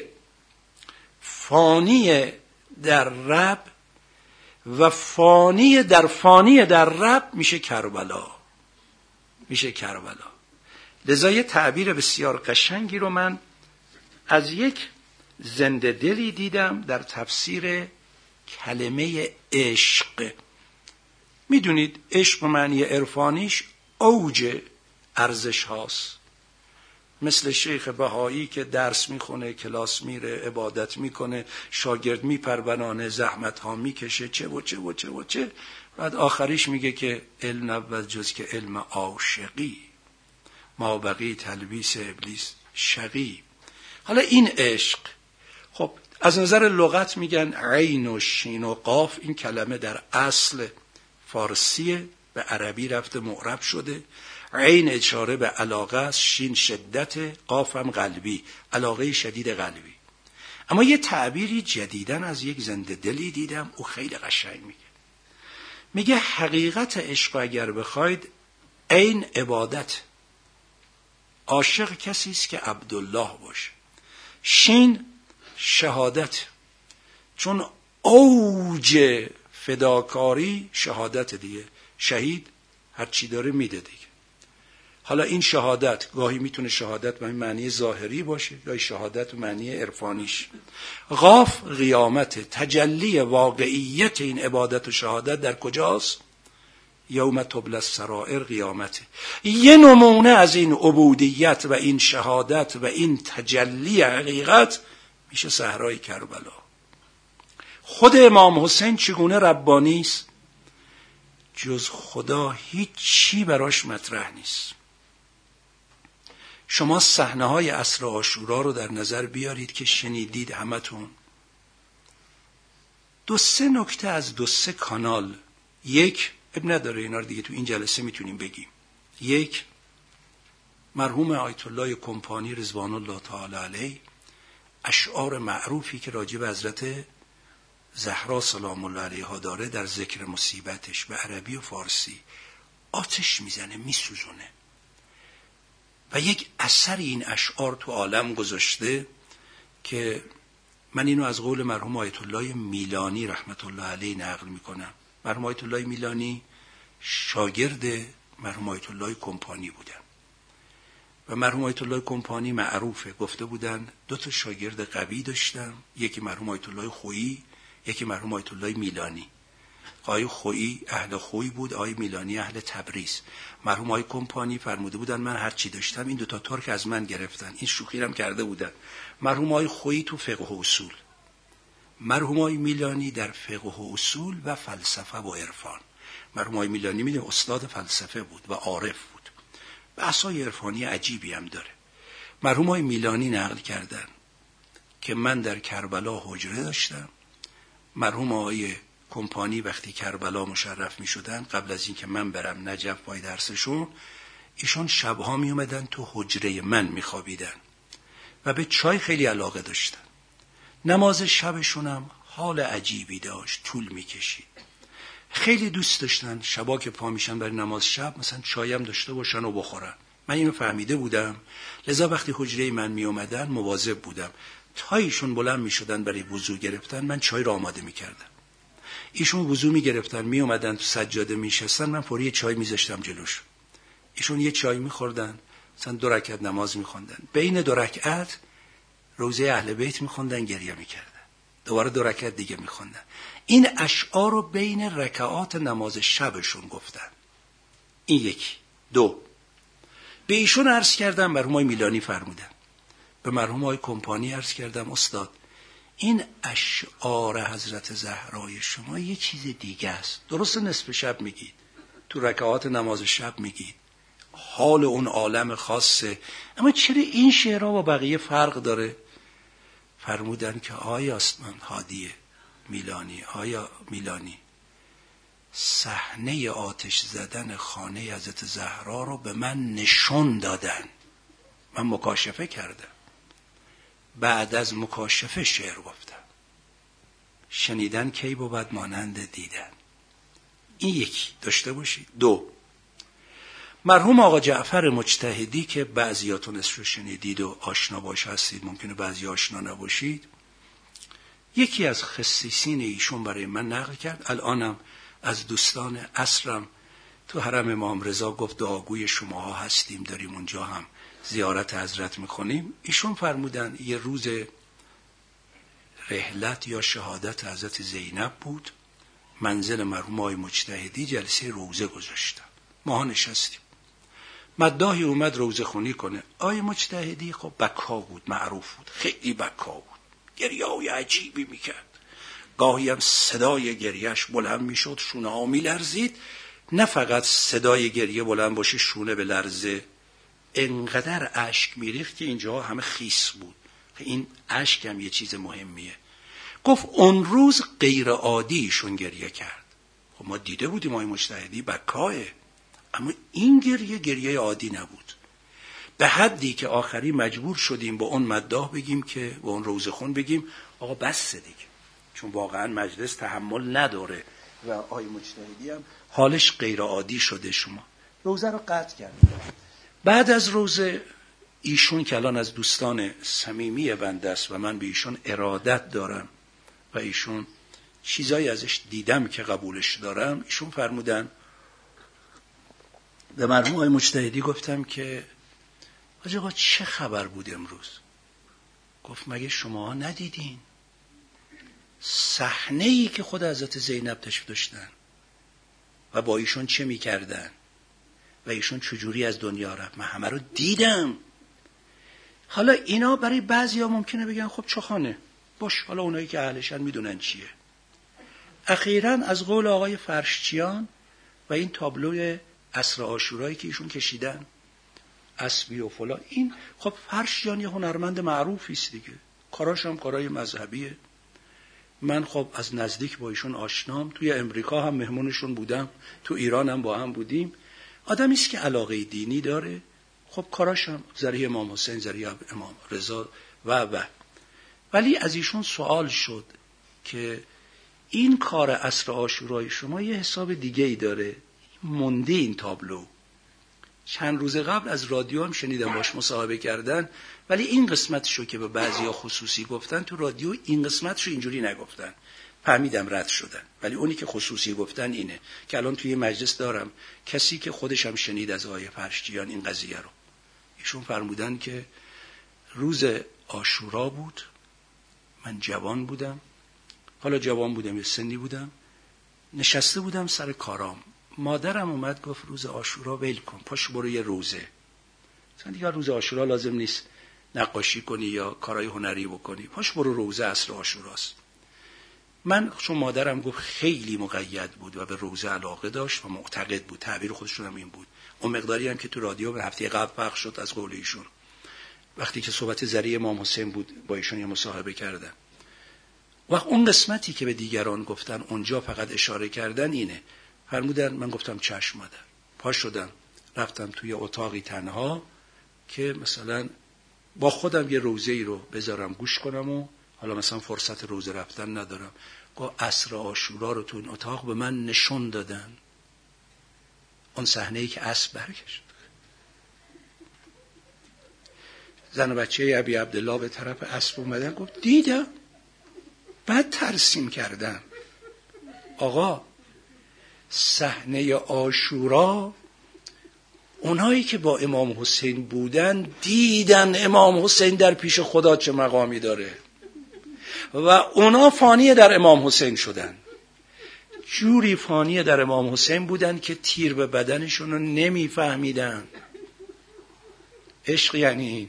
فانی در رب و فانی در فانی در رب میشه کربلا. میشه کربلا. لذا یه تعبیر بسیار قشنگی رو من از یک زنده دلی دیدم در تفسیر کلمه عشق. میدونید عشق معنی عرفانیش اوج ارزش هاست. مثل شیخ بهایی که درس میخونه، کلاس میره، عبادت میکنه، شاگرد میپرورانه، زحمت ها میکشه، چه و چه و چه و چه، بعد آخریش میگه که علم نبود جز که علم عاشقی، ما بقی تلبیس ابلیس شقی. حالا این عشق، خب از نظر لغت میگن عین و شین و قاف. این کلمه در اصل فارسیه، به عربی رفته معرب شده. عین اشاره به علاقه است، شین شدت، قاف هم قلبی، علاقه شدید قلبی. اما یه تعبیری جدیدن از یک زنده دلی دیدم، او خیلی قشنگ میگه. میگه حقیقت عشق اگر بخواید عین عبادت. عاشق کسی است که عبدالله باشه. شین شهادت، چون اوج فداکاری شهادت دیگه. شهید هر چی داره میده دیگه. حالا این شهادت گاهی میتونه شهادت به معنی ظاهری باشه، گاهی شهادت به معنی عرفانیش. قاف قیامت، تجلی واقعیت این عبادت و شهادت در کجاست؟ یوم تبلی السرائر، قیامته. یه نمونه از این عبودیت و این شهادت و این تجلی حقیقت میشه صحرای کربلا. خود امام حسین چگونه ربانی است؟ جز خدا هیچ چی براش مطرح نیست. شما صحنه‌های عصر عاشورا رو در نظر بیارید که شنیدید همتون. دو سه نکته از دو سه کانال. یک، اب نداره اینا رو دیگه تو این جلسه میتونیم بگیم. یک، مرحوم آیت الله کمپانی رضوان الله تعالی علیه اشعار معروفی که راجع به حضرت زهرا سلام الله علیها داره در ذکر مصیبتش به عربی و فارسی آتش میزنه، میسوزونه و یک اثر این اشعار تو عالم گذاشته که من اینو از قول مرحوم آیت الله میلانی رحمت الله علیه نقل میکنم. مرحوم آیت الله میلانی شاگرد مرحوم آیت الله کمپانی بودن و مرحوم آیت الله کمپانی معروفه، گفته بودن دو تا شاگرد قوی داشتم، یکی مرحوم آیت الله خویی، یکی مرحوم آیت الله میلانی. آقای خویی اهل خوی بود، آقای میلانی اهل تبریز. مرحوم آقای کمپانی فرموده بودن من هر چی داشتم این دو تا ترک از من گرفتن. این شوخی هم کرده بودن. مرحوم آقای خویی تو فقه و اصول، مرحوم آقای میلانی در فقه و اصول و فلسفه و عرفان. مرحوم آقای میلانی میگه استاد فلسفه بود و عارف بود. بحثای عرفانی عجیبی هم داره. مرحوم آقای میلانی نقل کردن که من در کربلا حجره داشتم. مرحوم آقای کمپانی وقتی کربلا مشرف می شدن، قبل از اینکه من برم نجف پای درسشون، ایشون شبها می اومدن تو حجره من می خوابیدن و به چای خیلی علاقه داشتن. نماز شبشونم حال عجیبی داشت، طول می کشید. خیلی دوست داشتن شبا که پا میشن برای نماز شب مثلا چایم داشته باشن و بخورن. من اینو فهمیده بودم، لذا وقتی حجره من می اومدن مواظب بودم تا ایشون بلند می شدن برای وضو گرفتن من چای را آماده می کردم. ایشون وضو می گرفتن می اومدن تو سجاده می شستن، من فوری چای می زشتم جلوش. ایشون یه چای می خوردن، مثلا دو رکعت نماز میخوندن، بین دو رکعت روزه اهل بیت میخوندن، گریه میکردن، دوباره دو رکعت دیگه میخوندن. این اشعار رو بین رکعات نماز شبشون گفتن. این یکی. دو، به ایشون عرض کردم، مرحوم آقای میلانی فرمودن، به مرحوم آقای کمپانی عرض کردم استاد این اشعار حضرت زهرای شما یه چیز دیگه است. درست نصف شب میگید، تو رکعات نماز شب میگید، حال اون عالم خاصه، اما چرا این شعرها با بقیه فرق داره؟ فرمودن که آیا اسمان هادی میلانی، آیا میلانی، صحنه آتش زدن خانه حضرت زهرا رو به من نشون دادن، من مکاشفه کردم، بعد از مکاشفه شعر گفتم. شنیدن کی بود مانند دیدن. این یکی داشته باشید. دو، مرحوم آقا جعفر مجتهدی که بعضیاتون اسمش رو شنیدید و آشنا باش هستید، ممکنه بعضی آشنا نباشید، یکی از خصیصین ایشون برای من نقل کرد، الانم از دوستان عصرم تو حرم امام رضا گفت دعاگوی شماها هستیم، داریم اونجا هم زیارت حضرت میکنیم. ایشون فرمودن یه روز رحلت یا شهادت حضرت زینب بود، منزل مرحوم آقای مجتهدی جلسه روزه گذاشتن، ما نشستیم، مداحی اومد روزه خونی کنه. آقای مجتهدی خب بکا بود، معروف بود، خیلی بکا بود، گریه های عجیبی میکرد، گاهی هم صدای گریهش بلند میشد، شونه ها میلرزید، نه فقط صدای گریه بلند باشه شونه به لرزه، انقدر اشک میریخت که اینجا همه خیس بود. این اشک هم یه چیز مهمیه. گفت اون روز غیر عادیشون گریه کرد. خب ما دیده بودیم آقای مجتهدی بکاه، اما این گریه گریه عادی نبود، به حدی که آخری مجبور شدیم با اون مداح بگیم که با اون روزخون بگیم آقا بس دیگه، چون واقعا مجلس تحمل نداره و آقای مجتهدی هم حالش غیر عادی شده. شما روزه رو قطع کردید. بعد از روزه ایشون که الان از دوستان صمیمی بنده است و من به ایشون ارادت دارم و ایشون چیزایی ازش دیدم که قبولش دارم، ایشون فرمودن به مرحوم آقای مجتهدی گفتم که حاج آقا چه خبر بود امروز؟ گفت مگه شما ندیدین صحنه‌ای که خود حضرت زینب تشریف داشتن و با ایشون چه میکردن و ایشون چجوری از دنیا رفت؟ من همه رو دیدم. حالا اینا برای بعضیا ممکنه بگن خب چخانه باش، حالا اونایی که اهلشن میدونن چیه. اخیراً از قول آقای فرشچیان و این تابلوی عصر عاشورایی که ایشون کشیدن، اسبی و فلان، این خب فرشچیان یه هنرمند معروفی است دیگه، کاراش هم کارای مذهبیه. من خب از نزدیک با ایشون آشنام، توی امریکا هم مهمونشون بودم، تو ایران هم با هم بودیم. آدمی است که علاقه دینی داره، خب کاراش هم ذریعه امام حسین، ذریعه امام رضا و و ولی از ایشون سوال شد که این کار عصر عاشورای شما یه حساب دیگه ای داره، مونده این تابلو. چند روز قبل از رادیو هم شنیدم باش مصاحبه کردن، ولی این قسمتشو که به بعضیا خصوصی گفتن تو رادیو این قسمتشو اینجوری نگفتن، فهمیدم رد شدن، ولی اونی که خصوصی گفتن اینه که الان توی مجلس دارم کسی که خودش هم شنید از آقای فرشچیان این قضیه رو. ایشون فرمودن که روز عاشورا بود، من جوان بودم، حالا جوان بودم یا سنی بودم، نشسته بودم سر کارام، مادرم اومد گفت روز عاشورا ول کن، پاش برو یه روزه. مثلا دیگه روز عاشورا لازم نیست نقاشی کنی یا کارهای هنری بکنی، پاش برو روزه عصر عاشوراست. من چون مادرم گفت خیلی مقید بود و به روزه علاقه داشت و معتقد بود، تعبیر خودشون هم این بود، اون مقداری هم که تو رادیو به هفته قبل پخش شد از قول ایشون، وقتی که صحبت ذریعه امام حسین بود با ایشون یه مصاحبه کردن، و اون قسمتی که به دیگران گفتن اونجا فقط اشاره کردن اینه. فرمودن من گفتم چشم مادر، پاش شدم رفتم توی اتاقی تنها که مثلا با خودم یه روزه‌ای رو بذارم گوش کنم و حالا مثلا فرصت روزه رفتن ندارم. گفت عصر عاشورا رو تو این اتاق به من نشون دادن، اون صحنه‌ای که اسب برگشت. زن و بچه ابی عبدالله به طرف اسب اومدن، گفت دیدم، بعد ترسیم کردم. آقا صحنه عاشورا اونایی که با امام حسین بودن دیدن امام حسین در پیش خدا چه مقامی داره و اونا فانی در امام حسین شدن. جوری فانی در امام حسین بودن که تیر به بدنشون رو نمیفهمیدن. عشق یعنی این،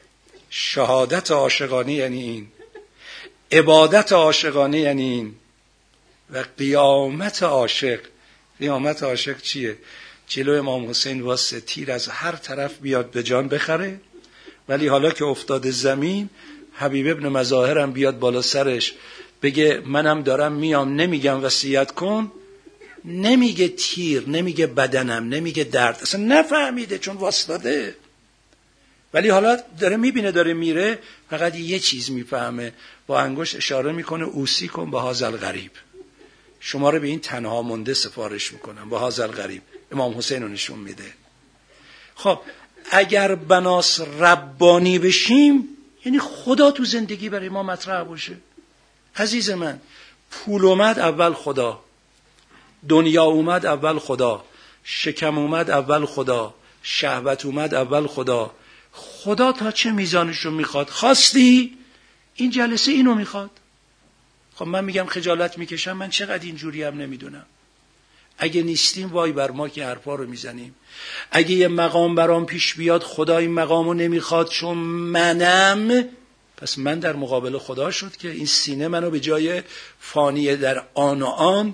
شهادت عاشقانه یعنی این، عبادت عاشقانه یعنی این و قیامت عاشق. قیامت عاشق چیه؟ جلو امام حسین واسه تیر از هر طرف بیاد به جان بخره، ولی حالا که افتاده زمین حبیب ابن مظاهر هم بیاد بالا سرش بگه منم دارم میام، نمیگم وصیت کن، نمیگه تیر، نمیگه بدنم، نمیگه درد، اصلا نفهمیده چون واسطاده. ولی حالا داره میبینه داره میره، فقط یه چیز میفهمه، با انگشت اشاره میکنه اوصی کن به هذا الغریب، شما رو به این تنها مونده سفارش میکنم، به هذا الغریب. امام حسین رو نشون میده. خب اگر بناس ربانی بشیم یعنی خدا تو زندگی برای ما مطرح باشه. عزیز من، پول اومد اول خدا، دنیا اومد اول خدا، شکم اومد اول خدا، شهوت اومد اول خدا. خدا تا چه میزانش رو میخواد؟ خواستی؟ این جلسه اینو میخواد. خب من میگم خجالت میکشم، من چقدر اینجوری هم نمیدونم. اگه نیستیم وای بر ما که حرفا رو میزنیم. اگه یه مقام برام پیش بیاد خدا این مقامو نمیخواد چون منم، پس من در مقابل خدا شد که این سینه منو به جای فانی در آن و آن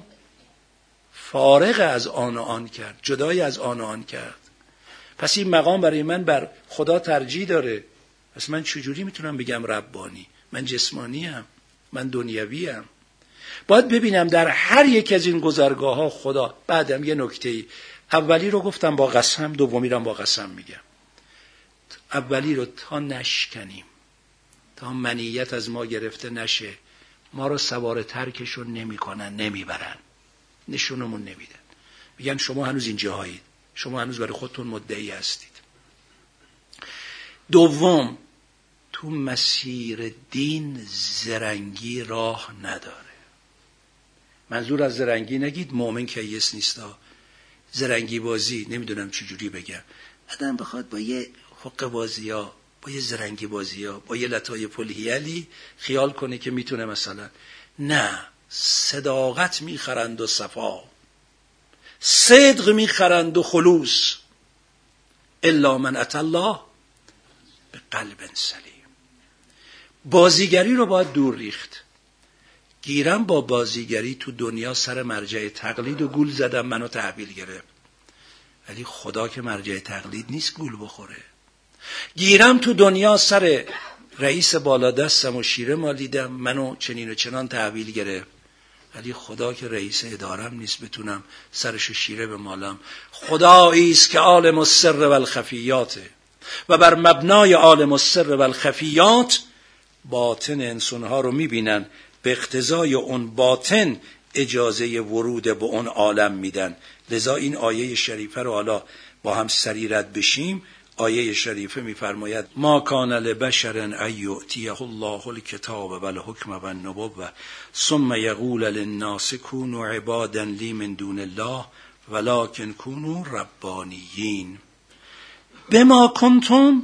فارغ از آن و آن کرد، جدای از آن و آن کرد. پس این مقام برای من بر خدا ترجیح داره. پس من چجوری میتونم بگم ربانی؟ من جسمانی ام، من دنیوی ام. باید ببینم در هر یک از این گذرگاه ها خدا. بعدم یه نکته‌ای، اولی رو گفتم با قسم، دومی رو با قسم میگم. اولی رو تا نشکنیم، تا منیت از ما گرفته نشه، ما رو سوار ترکشون نمی کنن، نمی برن، نشونمون نمیدن، میگن شما هنوز اینجاهایید، شما هنوز برای خودتون مدعی هستید. دوم، تو مسیر دین زرنگی راه نداره. منظور از زرنگی نگید مؤمن کیس نیستا، زرنگی بازی، نمیدونم چجوری بگم، آدم بخواد با یه حق بازی ها، با یه زرنگی بازی ها، با یه لطای پلهیلی خیال کنه که میتونه مثلا. نه، صداقت میخرند و صفا، صدق میخرند و خلوص، الا من اتى الله به قلب سلیم. بازیگری رو باید دور ریخت. گیرم با بازیگری تو دنیا سر مرجع تقلید و گول زدم، منو تحویل گرفت، ولی خدا که مرجع تقلید نیست گول بخوره. گیرم تو دنیا سر رئیس بالادستم و شیره مالیدم، منو چنین و چنان تحویل گرفت، ولی خدا که رئیس ادارم نیست بتونم سرش شیره به مالم. خدایی است که عالم السر و الخفیاته و بر مبنای عالم السر و الخفیات باطن انسانها رو میبینن، به اقتضای اون باطن اجازه ورود به اون عالم میدن. لذا این آیه شریفه رو حالا با هم سری رد بشیم. آیه شریفه میفرماید ما کان لبشر ان یؤتیه الله الکتاب و الحکم و النبوة ثم یقول للناس کونوا عبادا لی من دون الله ولکن کونوا ربانیین بما کنتم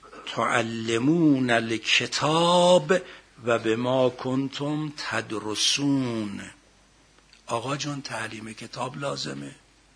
تعلمون الکتاب و بما کنتم تدرسون. آقا جان تعلیم کتاب لازمه،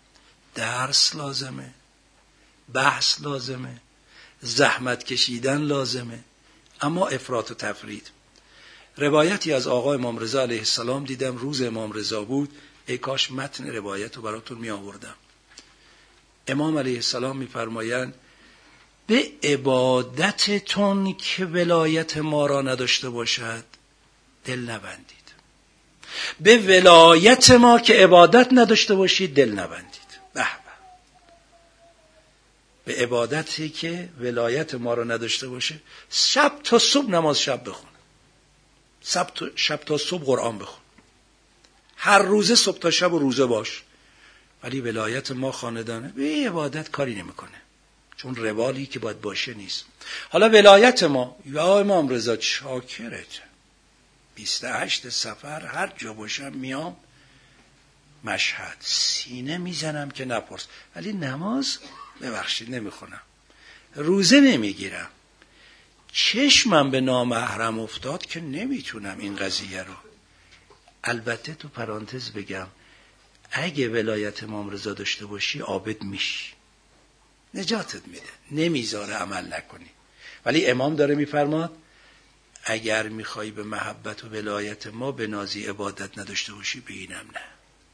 درس لازمه، بحث لازمه، زحمت کشیدن لازمه، اما افراط و تفرید. روایتی از آقا امام رضا علیه السلام دیدم، روز امام رضا بود، ای کاش متن روایت رو براتون می آوردم. امام علیه السلام می فرمایند به عبادتتون که ولایت ما را نداشته باشد دل نبندید، به ولایت ما که عبادت نداشته باشید دل نبندید. به به عبادتی که ولایت ما را نداشته باشه، شب تا صبح نماز شب بخون، شب تا صبح قرآن بخون، هر روزه صبح تا شب و روزه باش، ولی ولایت ما خاندانه به عبادت کاری نمیکنه، چون روالی که باید باشه نیست. حالا ولایت ما یا امام رضا چاکرت، بیست و هشت سفر هر جا باشم میام، مشهد سینه میزنم که نپرس، ولی نماز ببخشید نمیخونم، روزه نمیگیرم، چشمم به نامحرم افتاد که نمیتونم این قضیه رو. البته تو پرانتز بگم اگه ولایت امام رضا داشته باشی عابد میشی، نجاتت میده، نمیذاره عمل نکنی. ولی امام داره میفرماد اگر میخوای به محبت و ولایت ما به نازی عبادت نداشته باشی، به اینم نه.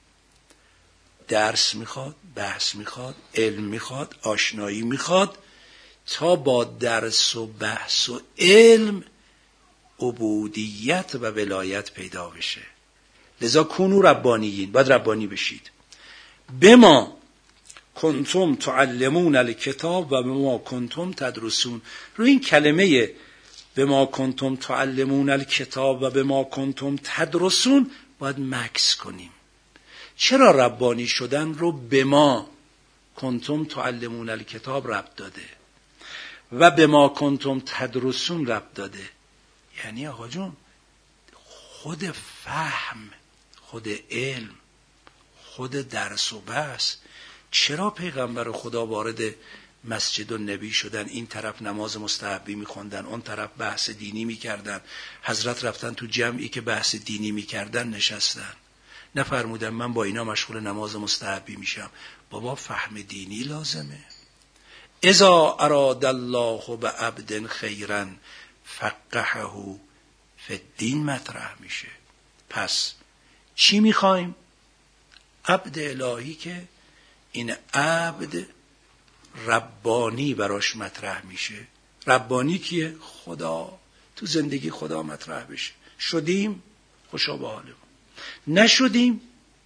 درس میخواد، بحث میخواد، علم میخواد، آشنایی میخواد، تا با درس و بحث و علم عبودیت و ولایت پیدا بشه. لذا کونو ربانیین، باید ربانی بشید. بما کنتم تعلمون الکتاب و بما کنتم تدرسون. روی این کلمه بما کنتم تعلمون الکتاب و بما کنتم تدرسون باید مکس کنیم. چرا ربانی شدن رو بما کنتم تعلمون الکتاب ربط داده و بما کنتم تدرسون ربط داده؟ یعنی آقا جون خود فهم، خود علم، خود درس و بحث. چرا پیغمبر خدا وارد مسجد النبی شدن، این طرف نماز مستحبی میخوندن، اون طرف بحث دینی میکردن، حضرت رفتن تو جمعی که بحث دینی میکردن نشستن، نفرمودن من با اینا مشغول نماز مستحبی میشم؟ بابا فهم دینی لازمه. اذا اراد الله بعبد خیرا فقهه فی الدین مطرح میشه. پس چی میخوایم؟ عبد الهی که این عبد ربانی براش مطرح میشه. ربانی کیه؟ خدا. تو زندگی خدا مطرح بشه. شدیم خوشا به حالمون، نشدیم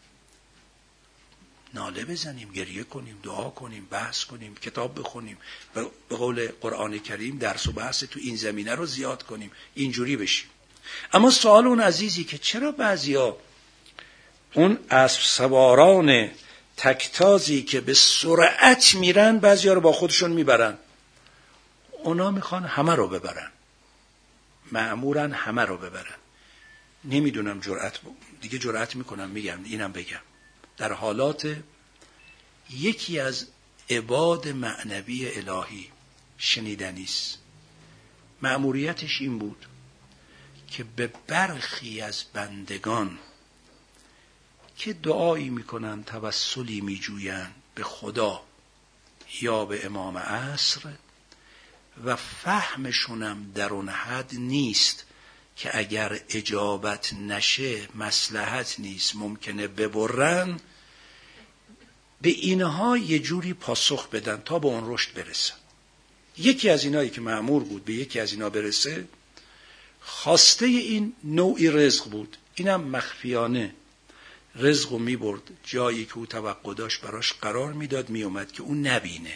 ناله بزنیم، گریه کنیم، دعا کنیم، بحث کنیم، کتاب بخونیم، به قول قرآن کریم درس و بحث تو این زمینه رو زیاد کنیم، اینجوری بشیم. اما سوال اون عزیزی که چرا بعضیا اون اسب سواران تکتازی که به سرعت میرن بعضیا رو با خودشون میبرن، اونا میخوان همه رو ببرن، مأمورن همه رو ببرن. نمیدونم جرأت دیگه جرأت میکنم میگم اینم بگم، در حالات یکی از عباد معنوی الهی شنیدنیست، مأموریتش این بود که به برخی از بندگان که دعایی میکنن، توسلی میجوین به خدا یا به امام عصر و فهمشونم در اون حد نیست که اگر اجابت نشه مصلحت نیست ممکنه ببرن، به اینها یه جوری پاسخ بدن تا به اون رشد برسن. یکی از اینایی که مأمور بود به یکی از اینا برسه، خواسته این نوعی رزق بود، اینم مخفیانه رزقو میبرد جایی که او توقع داشت براش قرار میداد، میومد که اون نبینه،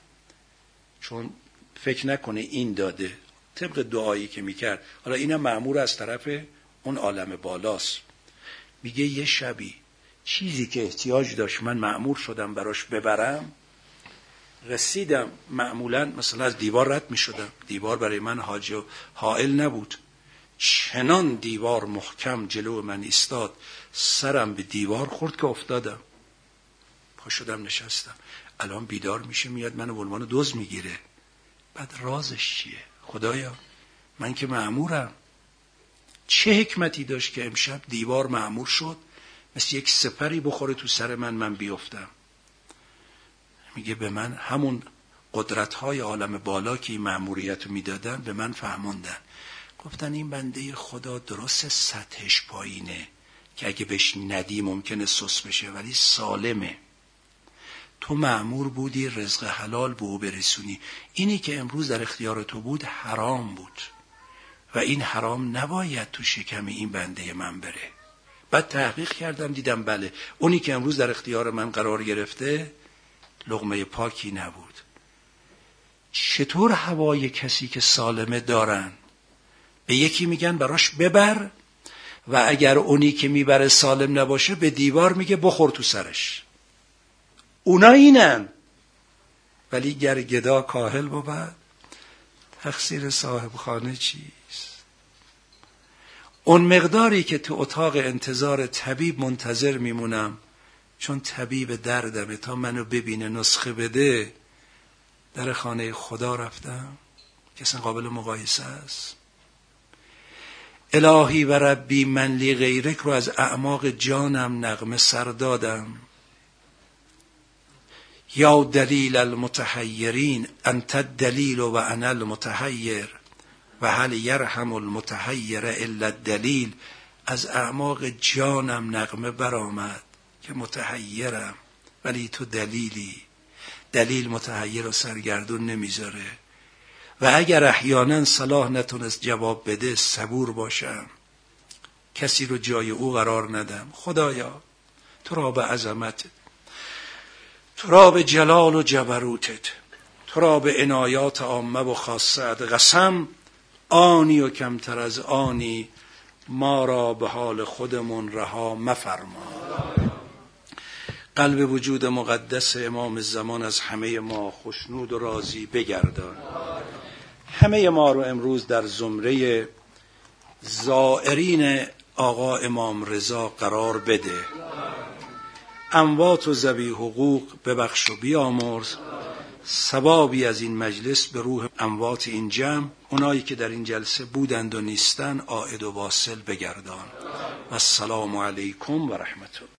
چون فکر نکنه این داده، طبق دعایی که میکرد. حالا اینم مأمور از طرف اون عالم بالاست. میگه یه شبی چیزی که احتیاج داشت من مأمور شدم براش ببرم، رسیدم، معمولا مثلا از دیوار رد میشدم، دیوار برای من حاجی و حائل نبود، چنان دیوار محکم جلو من ایستاد، سرم به دیوار خورد که افتادم، پا شدم نشستم. الان بیدار میشه میاد منو به عنوان دزد میگیره. بعد رازش چیه؟ خدایا من که مأمورم، چه حکمتی داشت که امشب دیوار مأمور شد مثل یک سپری بخوره تو سر من، من بیفتم. میگه به من همون قدرت‌های عالم بالا که این مأموریت رو میدادن به من فهموندن، گفتن این بنده خدا درست سطحش پایینه که اگه بهش ندی ممکنه سس بشه، ولی سالمه. تو مأمور بودی رزق حلال به او برسونی، اینی که امروز در اختیار تو بود حرام بود و این حرام نباید تو شکم این بنده من بره. بعد تحقیق کردم دیدم بله اونی که امروز در اختیار من قرار گرفته لقمه پاکی نبود. چطور هوای کسی که سالمه دارن به یکی میگن براش ببر و اگر اونی که میبره سالم نباشه به دیوار میگه بخور تو سرش. اونا اینن. ولی گر گدا کاهل بود تقصیر صاحب خانه چیست؟ اون مقداری که تو اتاق انتظار طبیب منتظر میمونم چون طبیب دردمه، تا منو ببینه نسخه بده. در خانه خدا رفتم که اصلا قابل مقایسه است. الهی و ربی من لی غیرک رو از اعماق جانم نغمه سر دادم. یا دلیل المتحیرین انت الدلیل و انا المتحیر و هل یرحم المتحیر الا الدلیل. از اعماق جانم نغمه برآمد که متحیرم ولی تو دلیلی. دلیل متحیر و سرگردون نمیذاره و اگر احیانا صلاح نتونست جواب بده صبور باشم، کسی رو جای او قرار ندم. خدایا تو را به عظمتت، تو را به جلال و جبروتت، تو را به عنایات عامه و خاصت قسم، آنی و کمتر از آنی ما را به حال خودمون رها مفرما. قلب وجود مقدس امام زمان از همه ما خوشنود و راضی بگردان. همه ما رو امروز در زمره زائرین آقا امام رضا قرار بده. اموات و ذوی حقوق ببخش و بیامرز. ثوابی از این مجلس به روح اموات این جمع، اونایی که در این جلسه بودند و نیستن، عائد و واصل بگردان. و السلام علیکم و رحمت الله.